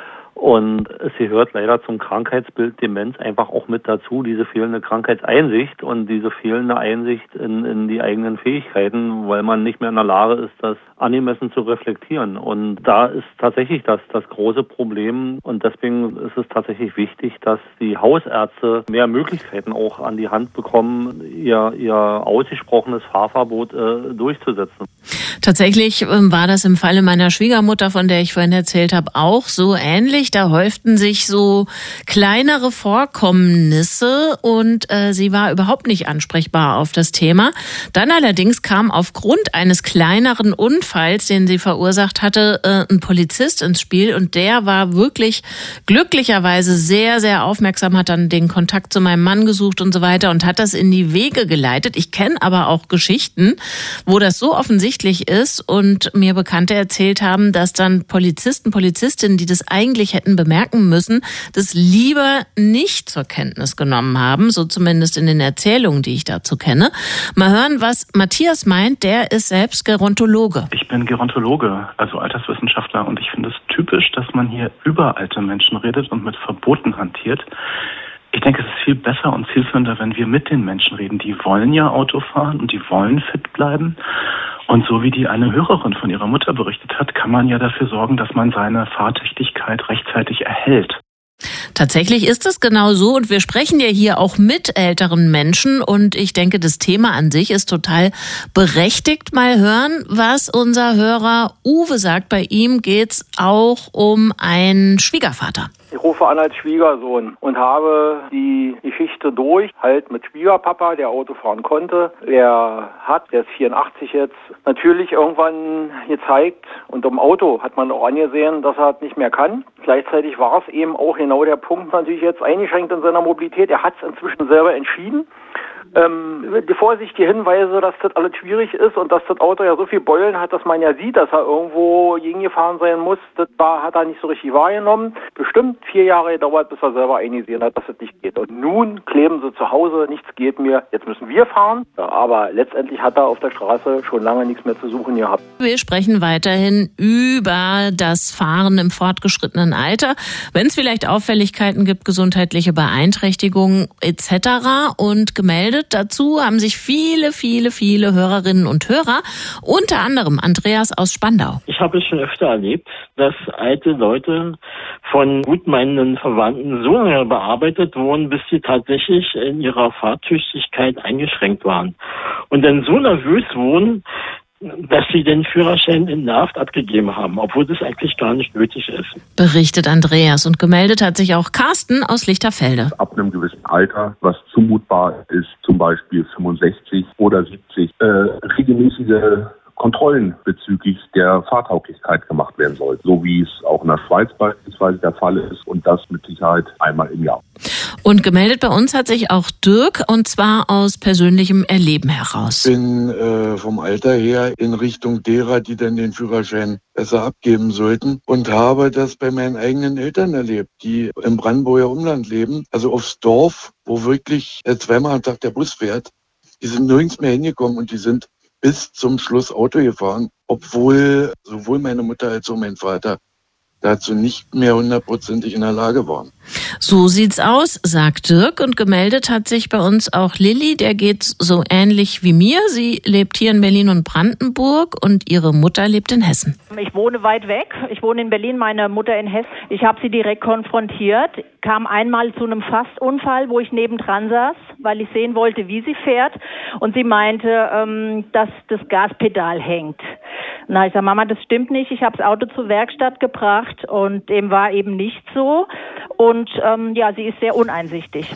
Und es gehört leider zum Krankheitsbild Demenz einfach auch mit dazu, diese fehlende Krankheitseinsicht und diese fehlende Einsicht in, in die eigenen Fähigkeiten, weil man nicht mehr in der Lage ist, das angemessen zu reflektieren. Und da ist tatsächlich das, das große Problem. Und deswegen ist es tatsächlich wichtig, dass die Hausärzte mehr Möglichkeiten auch an die Hand bekommen, ihr, ihr ausgesprochenes Fahrverbot äh, durchzusetzen. Tatsächlich ähm, war das im Falle meiner Schwiegermutter, von der ich vorhin erzählt habe, auch so ähnlich. Da häuften sich so kleinere Vorkommnisse und äh, sie war überhaupt nicht ansprechbar auf das Thema. Dann allerdings kam aufgrund eines kleineren Unfalls, den sie verursacht hatte, äh, ein Polizist ins Spiel und der war wirklich glücklicherweise sehr, sehr aufmerksam, hat dann den Kontakt zu meinem Mann gesucht und so weiter und hat das in die Wege geleitet. Ich kenne aber auch Geschichten, wo das so offensichtlich ist und mir Bekannte erzählt haben, dass dann Polizisten, Polizistinnen, die das eigentlich hätten bemerken müssen, das lieber nicht zur Kenntnis genommen haben, so zumindest in den Erzählungen, die ich dazu kenne. Mal hören, was Matthias meint, der ist selbst Gerontologe. Ich bin Gerontologe, also Alterswissenschaftler und ich finde es typisch, dass man hier über alte Menschen redet und mit Verboten hantiert. Ich denke, es ist viel besser und zielführender, wenn wir mit den Menschen reden. Die wollen ja Auto fahren und die wollen fit bleiben. Und so wie die eine Hörerin von ihrer Mutter berichtet hat, kann man ja dafür sorgen, dass man seine Fahrtüchtigkeit rechtzeitig erhält. Tatsächlich ist es genau so und wir sprechen ja hier auch mit älteren Menschen und ich denke, das Thema an sich ist total berechtigt. Mal hören, was unser Hörer Uwe sagt. Bei ihm geht's auch um einen Schwiegervater. Ich rufe an als Schwiegersohn und habe die Geschichte durch, halt mit Schwiegerpapa, der Auto fahren konnte. Er hat, der ist vierundachtzig jetzt, natürlich irgendwann gezeigt und im Auto hat man auch angesehen, dass er nicht mehr kann. Gleichzeitig war es eben auch genau der Punkt natürlich jetzt eingeschränkt in seiner Mobilität. Er hat es inzwischen selber entschieden. Ähm, die vorsichtige Hinweise, dass das alles schwierig ist und dass das Auto ja so viel Beulen hat, dass man ja sieht, dass er irgendwo gegengefahren sein muss, das war, hat er nicht so richtig wahrgenommen. Bestimmt vier Jahre gedauert, bis er selber eingesehen hat, dass das nicht geht. Und nun kleben sie zu Hause, nichts geht mehr, jetzt müssen wir fahren. Ja, aber letztendlich hat er auf der Straße schon lange nichts mehr zu suchen gehabt. Wir sprechen weiterhin über das Fahren im fortgeschrittenen Alter, wenn es vielleicht Auffälligkeiten gibt, gesundheitliche Beeinträchtigungen et cetera. Und gemeldet dazu haben sich viele, viele, viele Hörerinnen und Hörer, unter anderem Andreas aus Spandau. Ich habe es schon öfter erlebt, dass alte Leute von gutmeinenden Verwandten so lange bearbeitet wurden, bis sie tatsächlich in ihrer Fahrtüchtigkeit eingeschränkt waren. Und dann so nervös wurden, dass sie den Führerschein entnervt abgegeben haben, obwohl das eigentlich gar nicht nötig ist. Berichtet Andreas. Und gemeldet hat sich auch Carsten aus Lichterfelde. Ab einem gewissen Alter, was zumutbar ist, zum Beispiel fünfundsechzig oder siebzig, äh, regelmäßige Kontrollen bezüglich der Fahrtauglichkeit gemacht werden soll. So wie es auch in der Schweiz beispielsweise der Fall ist und das mit Sicherheit einmal im Jahr. Und gemeldet bei uns hat sich auch Dirk und zwar aus persönlichem Erleben heraus. Ich bin äh, vom Alter her in Richtung derer, die dann den Führerschein besser abgeben sollten und habe das bei meinen eigenen Eltern erlebt, die im Brandenburger Umland leben, also aufs Dorf, wo wirklich äh, zweimal am Tag der Bus fährt. Die sind nirgends mehr hingekommen und die sind bis zum Schluss Auto gefahren, obwohl sowohl meine Mutter als auch mein Vater dazu nicht mehr hundertprozentig in der Lage waren. So sieht's aus, sagt Dirk. Und gemeldet hat sich bei uns auch Lilly. Der geht's so ähnlich wie mir. Sie lebt hier in Berlin und Brandenburg und ihre Mutter lebt in Hessen. Ich wohne weit weg. Ich wohne in Berlin, meine Mutter in Hessen. Ich habe sie direkt konfrontiert. Kam einmal zu einem Fastunfall, wo ich nebendran saß, weil ich sehen wollte, wie sie fährt. Und sie meinte, ähm, dass das Gaspedal hängt. Na, ich sage, Mama, das stimmt nicht. Ich habe das Auto zur Werkstatt gebracht und dem war eben nicht so. Und ähm, ja, sie ist sehr uneinsichtig. Ja,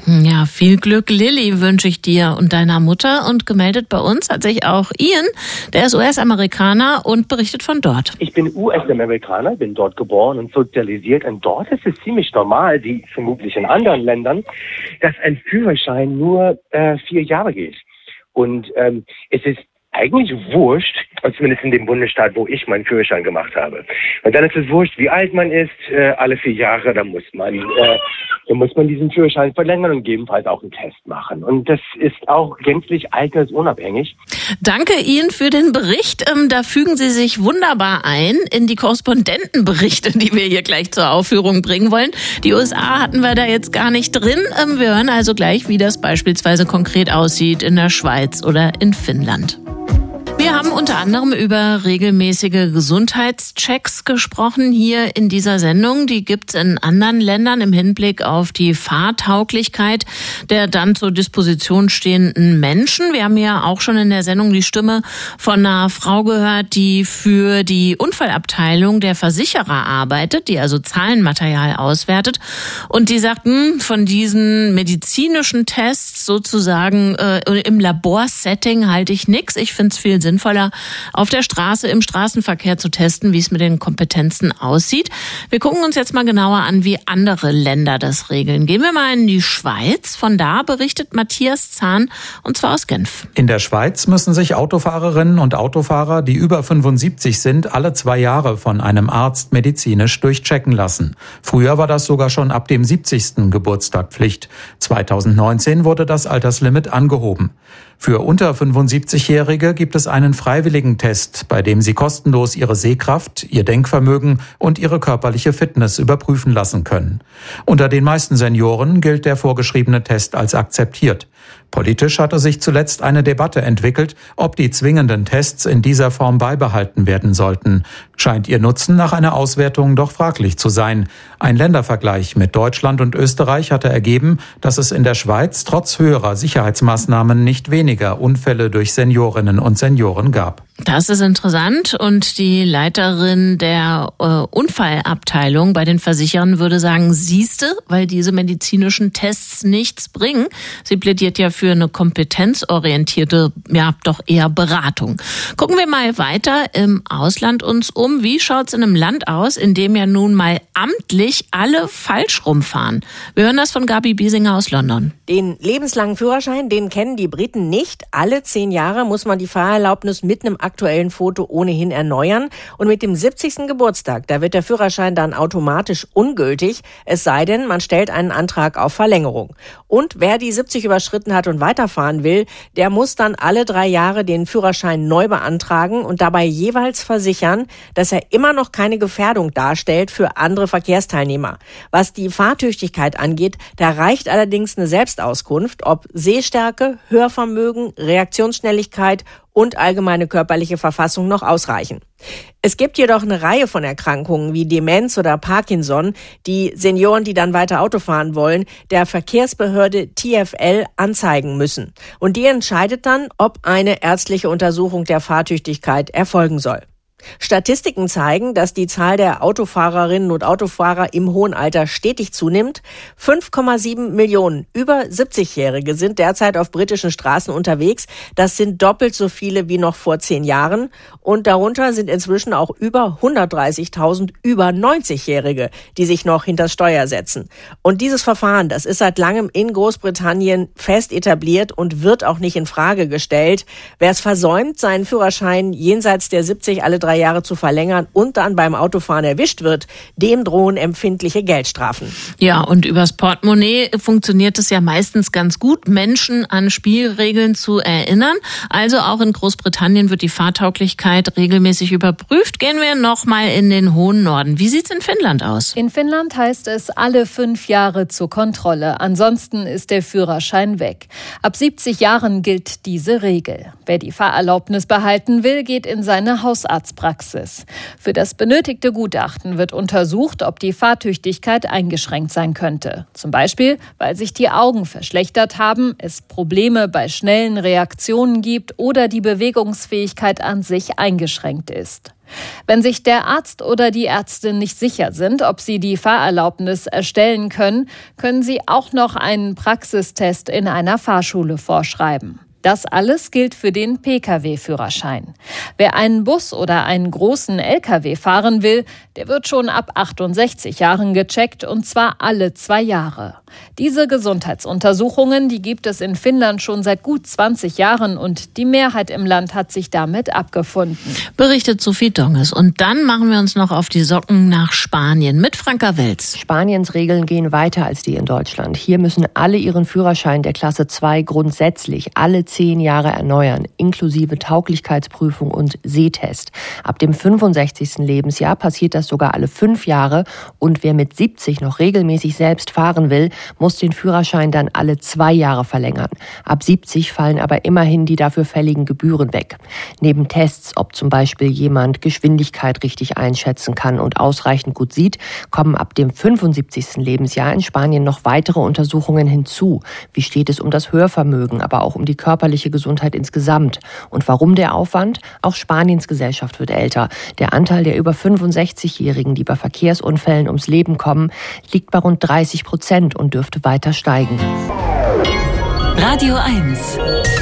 viel Glück, Lilly, wünsche ich dir und deiner Mutter. Und gemeldet bei uns hat sich auch Ian, der ist U S-Amerikaner und berichtet von dort. Ich bin U S-Amerikaner, bin dort geboren und sozialisiert. Und dort ist es ziemlich normal, wie vermutlich in anderen Ländern, dass ein Führerschein nur äh, vier Jahre geht. Und ähm, es ist eigentlich wurscht, zumindest in dem Bundesstaat, wo ich meinen Führerschein gemacht habe. Und dann ist es wurscht, wie alt man ist, äh, alle vier Jahre, da muss man, äh, da muss man diesen Führerschein verlängern und gegebenenfalls auch einen Test machen. Und das ist auch gänzlich altersunabhängig. Danke Ihnen für den Bericht. Da fügen Sie sich wunderbar ein in die Korrespondentenberichte, die wir hier gleich zur Aufführung bringen wollen. Die U S A hatten wir da jetzt gar nicht drin. Wir hören also gleich, wie das beispielsweise konkret aussieht in der Schweiz oder in Finnland. Wir haben unter anderem über regelmäßige Gesundheitschecks gesprochen hier in dieser Sendung. Die gibt's in anderen Ländern im Hinblick auf die Fahrtauglichkeit der dann zur Disposition stehenden Menschen. Wir haben ja auch schon in der Sendung die Stimme von einer Frau gehört, die für die Unfallabteilung der Versicherer arbeitet, die also Zahlenmaterial auswertet. Und die sagten, von diesen medizinischen Tests sozusagen äh, im Laborsetting halte ich nichts. Ich finde es viel sinnvoller, auf der Straße im Straßenverkehr zu testen, wie es mit den Kompetenzen aussieht. Wir gucken uns jetzt mal genauer an, wie andere Länder das regeln. Gehen wir mal in die Schweiz. Von da berichtet Matthias Zahn, und zwar aus Genf. In der Schweiz müssen sich Autofahrerinnen und Autofahrer, die über fünfundsiebzig sind, alle zwei Jahre von einem Arzt medizinisch durchchecken lassen. Früher war das sogar schon ab dem siebzigsten Geburtstag Pflicht. zweitausendneunzehn wurde das Alterslimit angehoben. Für unter fünfundsiebzigjährige gibt es einen freiwilligen Test, bei dem sie kostenlos ihre Sehkraft, ihr Denkvermögen und ihre körperliche Fitness überprüfen lassen können. Unter den meisten Senioren gilt der vorgeschriebene Test als akzeptiert. Politisch hatte sich zuletzt eine Debatte entwickelt, ob die zwingenden Tests in dieser Form beibehalten werden sollten. Scheint ihr Nutzen nach einer Auswertung doch fraglich zu sein. Ein Ländervergleich mit Deutschland und Österreich hatte ergeben, dass es in der Schweiz trotz höherer Sicherheitsmaßnahmen nicht weniger Unfälle durch Seniorinnen und Senioren gab. Das ist interessant, und die Leiterin der äh, Unfallabteilung bei den Versicherern würde sagen, siehste, weil diese medizinischen Tests nichts bringen. Sie plädiert ja für eine kompetenzorientierte, ja doch eher Beratung. Gucken wir mal weiter im Ausland uns um. Wie schaut's in einem Land aus, in dem ja nun mal amtlich alle falsch rumfahren? Wir hören das von Gabi Biesinger aus London. Den lebenslangen Führerschein, den kennen die Briten nicht. Alle zehn Jahre muss man die Fahrerlaubnis mit einem aktuellen Foto ohnehin erneuern. Und mit dem siebzigsten Geburtstag, da wird der Führerschein dann automatisch ungültig, es sei denn, man stellt einen Antrag auf Verlängerung. Und wer die siebzig überschritten hat und weiterfahren will, der muss dann alle drei Jahre den Führerschein neu beantragen und dabei jeweils versichern, dass er immer noch keine Gefährdung darstellt für andere Verkehrsteilnehmer. Was die Fahrtüchtigkeit angeht, da reicht allerdings eine Selbstauskunft, ob Sehstärke, Hörvermögen, Reaktionsschnelligkeit und allgemeine körperliche Verfassung noch ausreichen. Es gibt jedoch eine Reihe von Erkrankungen wie Demenz oder Parkinson, die Senioren, die dann weiter Auto fahren wollen, der Verkehrsbehörde T F L anzeigen müssen. Und die entscheidet dann, ob eine ärztliche Untersuchung der Fahrtüchtigkeit erfolgen soll. Statistiken zeigen, dass die Zahl der Autofahrerinnen und Autofahrer im hohen Alter stetig zunimmt. fünf Komma sieben Millionen über siebzigjährige sind derzeit auf britischen Straßen unterwegs. Das sind doppelt so viele wie noch vor zehn Jahren. Und darunter sind inzwischen auch über hundertdreißigtausend über neunzigjährige, die sich noch hinters Steuer setzen. Und dieses Verfahren, das ist seit langem in Großbritannien fest etabliert und wird auch nicht in Frage gestellt. Wer es versäumt, seinen Führerschein jenseits der siebzig alle drei Jahre zu verlängern und dann beim Autofahren erwischt wird, dem drohen empfindliche Geldstrafen. Ja, und übers Portemonnaie funktioniert es ja meistens ganz gut, Menschen an Spielregeln zu erinnern. Also auch in Großbritannien wird die Fahrtauglichkeit regelmäßig überprüft. Gehen wir noch mal in den hohen Norden. Wie sieht's in Finnland aus? In Finnland heißt es alle fünf Jahre zur Kontrolle. Ansonsten ist der Führerschein weg. Ab siebzig Jahren gilt diese Regel. Wer die Fahrerlaubnis behalten will, geht in seine Hausarztpraxis. Für das benötigte Gutachten wird untersucht, ob die Fahrtüchtigkeit eingeschränkt sein könnte. Zum Beispiel, weil sich die Augen verschlechtert haben, es Probleme bei schnellen Reaktionen gibt oder die Bewegungsfähigkeit an sich eingeschränkt ist. Wenn sich der Arzt oder die Ärztin nicht sicher sind, ob sie die Fahrerlaubnis erstellen können, können sie auch noch einen Praxistest in einer Fahrschule vorschreiben. Das alles gilt für den Pkw Führerschein. Wer einen Bus oder einen großen L K W fahren will, der wird schon ab achtundsechzig Jahren gecheckt, und zwar alle zwei Jahre. Diese Gesundheitsuntersuchungen, die gibt es in Finnland schon seit gut zwanzig Jahren und die Mehrheit im Land hat sich damit abgefunden. Berichtet Sophie Donges. Und dann machen wir uns noch auf die Socken nach Spanien mit Franka Welz. Spaniens Regeln gehen weiter als die in Deutschland. Hier müssen alle ihren Führerschein der Klasse zwei grundsätzlich alle zehn Jahre erneuern, inklusive Tauglichkeitsprüfung und Sehtest. Ab dem fünfundsechzigsten Lebensjahr passiert das sogar alle fünf Jahre und wer mit siebzig noch regelmäßig selbst fahren will, muss den Führerschein dann alle zwei Jahre verlängern. Ab siebzig fallen aber immerhin die dafür fälligen Gebühren weg. Neben Tests, ob zum Beispiel jemand Geschwindigkeit richtig einschätzen kann und ausreichend gut sieht, kommen ab dem fünfundsiebzigsten Lebensjahr in Spanien noch weitere Untersuchungen hinzu. Wie steht es um das Hörvermögen, aber auch um die körperliche Gesundheit insgesamt? Und warum der Aufwand? Auch Spaniens Gesellschaft wird älter. Der Anteil der über fünfundsechzigjährigen, die bei Verkehrsunfällen ums Leben kommen, liegt bei rund dreißig Prozent und dürfte weiter steigen. Radio eins.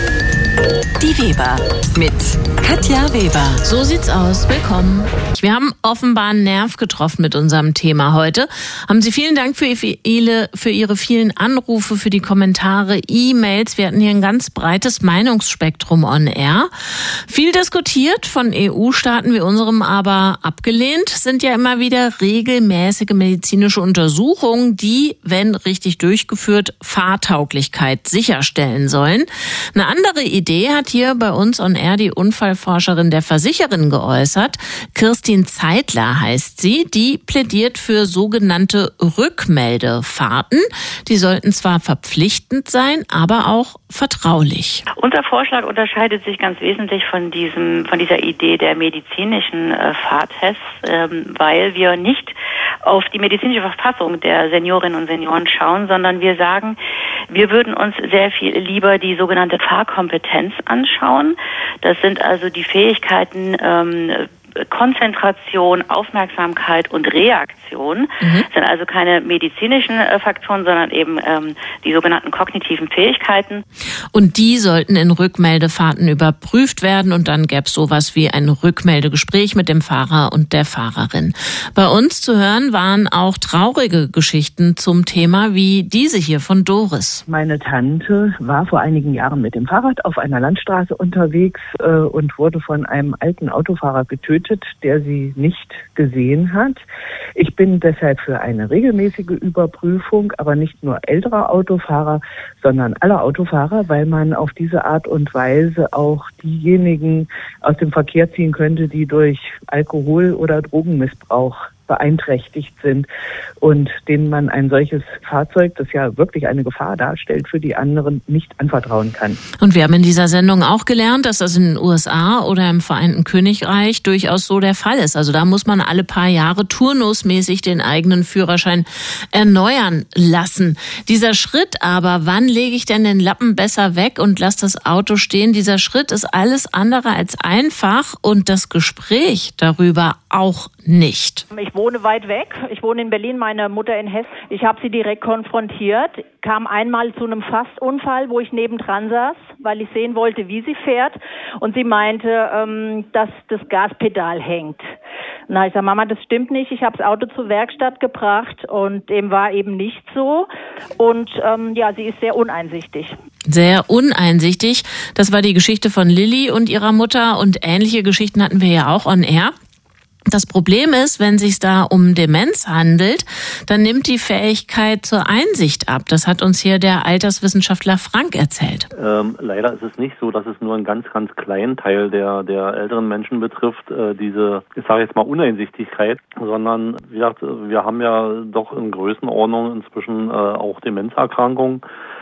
Die Weber mit Katja Weber. So sieht's aus. Willkommen. Wir haben offenbar einen Nerv getroffen mit unserem Thema heute. Haben Sie vielen Dank für Ihre, für Ihre vielen Anrufe, für die Kommentare, E-Mails. Wir hatten hier ein ganz breites Meinungsspektrum on air. Viel diskutiert, von E U-Staaten wie unserem aber abgelehnt, sind ja immer wieder regelmäßige medizinische Untersuchungen, die, wenn richtig durchgeführt, Fahrtauglichkeit sicherstellen sollen. Eine andere Idee hat hier bei uns on air die Unfallforscherin der Versicherin geäußert. Kirstin Zeitler heißt sie. Die plädiert für sogenannte Rückmeldefahrten. Die sollten zwar verpflichtend sein, aber auch vertraulich. Unser Vorschlag unterscheidet sich ganz wesentlich von diesem, von dieser Idee der medizinischen äh, Fahrtests, ähm, weil wir nicht auf die medizinische Verfassung der Seniorinnen und Senioren schauen, sondern wir sagen, wir würden uns sehr viel lieber die sogenannte Fahrkompetenz anschauen. Das sind also die Fähigkeiten, ähm, Konzentration, Aufmerksamkeit und Reaktion. Mhm. Sind also keine medizinischen äh, Faktoren, sondern eben ähm, die sogenannten kognitiven Fähigkeiten. Und die sollten in Rückmeldefahrten überprüft werden und dann gäbe es sowas wie ein Rückmeldegespräch mit dem Fahrer und der Fahrerin. Bei uns zu hören waren auch traurige Geschichten zum Thema wie diese hier von Doris. Meine Tante war vor einigen Jahren mit dem Fahrrad auf einer Landstraße unterwegs äh, und wurde von einem alten Autofahrer getötet, der sie nicht gesehen hat. Ich bin deshalb für eine regelmäßige Überprüfung, aber nicht nur älterer Autofahrer, sondern aller Autofahrer, weil man auf diese Art und Weise auch diejenigen aus dem Verkehr ziehen könnte, die durch Alkohol- oder Drogenmissbrauch beeinträchtigt sind und denen man ein solches Fahrzeug, das ja wirklich eine Gefahr darstellt, für die anderen nicht anvertrauen kann. Und wir haben in dieser Sendung auch gelernt, dass das in den U S A oder im Vereinten Königreich durchaus so der Fall ist. Also da muss man alle paar Jahre turnusmäßig den eigenen Führerschein erneuern lassen. Dieser Schritt aber, wann lege ich denn den Lappen besser weg und lasse das Auto stehen, dieser Schritt ist alles andere als einfach und das Gespräch darüber auch nicht. Ich wohne weit weg. Ich wohne in Berlin, meine Mutter in Hessen. Ich habe sie direkt konfrontiert, kam einmal zu einem Fastunfall, wo ich nebendran saß, weil ich sehen wollte, wie sie fährt. Und sie meinte, ähm, dass das Gaspedal hängt. Na, ich sage, Mama, das stimmt nicht. Ich habe das Auto zur Werkstatt gebracht und dem war eben nicht so. Und ähm, ja, sie ist sehr uneinsichtig. Sehr uneinsichtig. Das war die Geschichte von Lilly und ihrer Mutter und ähnliche Geschichten hatten wir ja auch on air. Das Problem ist, wenn es sich da um Demenz handelt, dann nimmt die Fähigkeit zur Einsicht ab. Das hat uns hier der Alterswissenschaftler Frank erzählt. Ähm, leider ist es nicht so, dass es nur einen ganz, ganz kleinen Teil der, der älteren Menschen betrifft, äh, diese, ich sage jetzt mal Uneinsichtigkeit, sondern wie gesagt, wir haben ja doch in Größenordnung inzwischen äh, auch Demenzerkrankungen.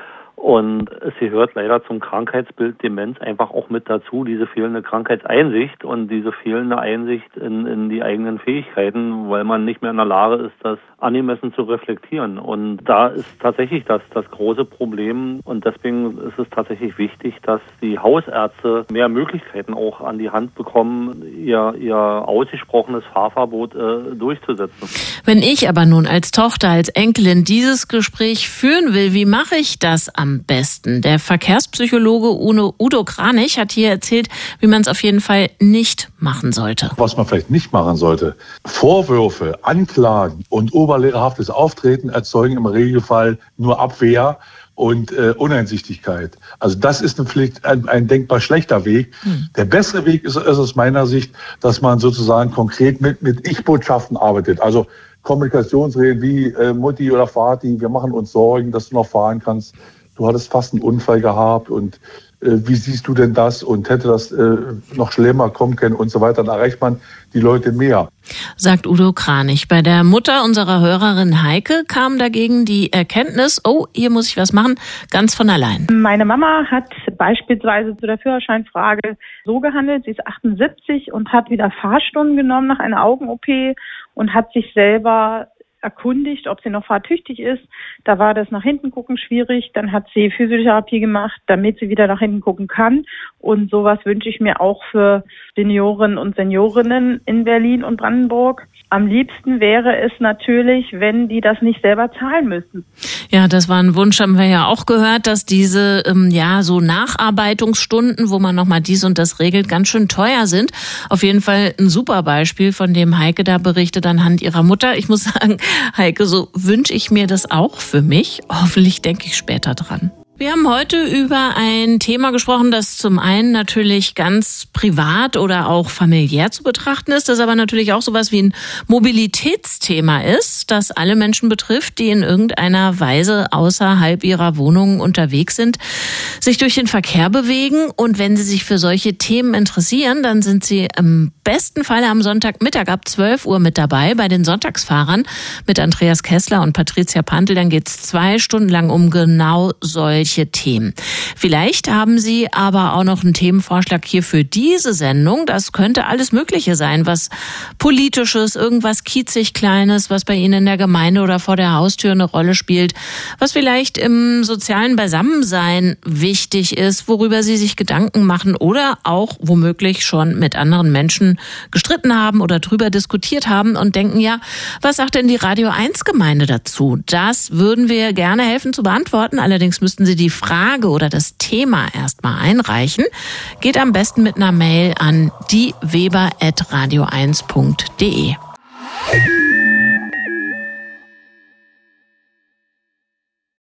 Und es gehört leider zum Krankheitsbild Demenz einfach auch mit dazu, diese fehlende Krankheitseinsicht und diese fehlende Einsicht in, in die eigenen Fähigkeiten, weil man nicht mehr in der Lage ist, das angemessen zu reflektieren. Und da ist tatsächlich das, das große Problem. Und deswegen ist es tatsächlich wichtig, dass die Hausärzte mehr Möglichkeiten auch an die Hand bekommen, ihr, ihr ausgesprochenes Fahrverbot äh, durchzusetzen. Wenn ich aber nun als Tochter, als Enkelin dieses Gespräch führen will, wie mache ich das am besten? Der Verkehrspsychologe Uno, Udo Kranich hat hier erzählt, wie man es auf jeden Fall nicht machen sollte. Was man vielleicht nicht machen sollte: Vorwürfe, Anklagen und oberlehrerhaftes Auftreten erzeugen im Regelfall nur Abwehr und äh, Uneinsichtigkeit. Also das ist eine Pflicht, ein, ein denkbar schlechter Weg. Hm. Der bessere Weg ist, ist aus meiner Sicht, dass man sozusagen konkret mit, mit Ich-Botschaften arbeitet. Also Kommunikationsreden wie äh, Mutti oder Vati, wir machen uns Sorgen, dass du noch fahren kannst. Du hattest fast einen Unfall gehabt und äh, wie siehst du denn das? Und hätte das äh, noch schlimmer kommen können und so weiter. Dann erreicht man die Leute mehr. Sagt Udo Kranich. Bei der Mutter unserer Hörerin Heike kam dagegen die Erkenntnis, oh, hier muss ich was machen, ganz von allein. Meine Mama hat beispielsweise zu der Führerscheinfrage so gehandelt, sie ist achtundsiebzig und hat wieder Fahrstunden genommen nach einer Augen-O P und hat sich selber erkundigt, ob sie noch fahrtüchtig ist. Da war das nach hinten gucken schwierig. Dann hat sie Physiotherapie gemacht, damit sie wieder nach hinten gucken kann. Und sowas wünsche ich mir auch für Senioren und Seniorinnen in Berlin und Brandenburg. Am liebsten wäre es natürlich, wenn die das nicht selber zahlen müssen. Ja, das war ein Wunsch, haben wir ja auch gehört, dass diese ähm, ja so Nacharbeitungsstunden, wo man nochmal dies und das regelt, ganz schön teuer sind. Auf jeden Fall ein super Beispiel, von dem Heike da berichtet anhand ihrer Mutter. Ich muss sagen, Heike, so wünsche ich mir das auch für mich. Hoffentlich denke ich später dran. Wir haben heute über ein Thema gesprochen, das zum einen natürlich ganz privat oder auch familiär zu betrachten ist, das aber natürlich auch sowas wie ein Mobilitätsthema ist, das alle Menschen betrifft, die in irgendeiner Weise außerhalb ihrer Wohnung unterwegs sind, sich durch den Verkehr bewegen. Und wenn Sie sich für solche Themen interessieren, dann sind Sie im besten Falle am Sonntagmittag ab zwölf Uhr mit dabei bei den Sonntagsfahrern mit Andreas Kessler und Patricia Pantel. Dann geht's zwei Stunden lang um genau solche Themen. Vielleicht haben Sie aber auch noch einen Themenvorschlag hier für diese Sendung. Das könnte alles Mögliche sein, was Politisches, irgendwas kiezig Kleines, was bei Ihnen in der Gemeinde oder vor der Haustür eine Rolle spielt, was vielleicht im sozialen Beisammensein wichtig ist, worüber Sie sich Gedanken machen oder auch womöglich schon mit anderen Menschen gestritten haben oder drüber diskutiert haben und denken, ja, was sagt denn die Radio eins Gemeinde dazu? Das würden wir gerne helfen zu beantworten. Allerdings müssten Sie die Frage oder das Thema erstmal einreichen. Geht am besten mit einer Mail an die weber at radio eins punkt de.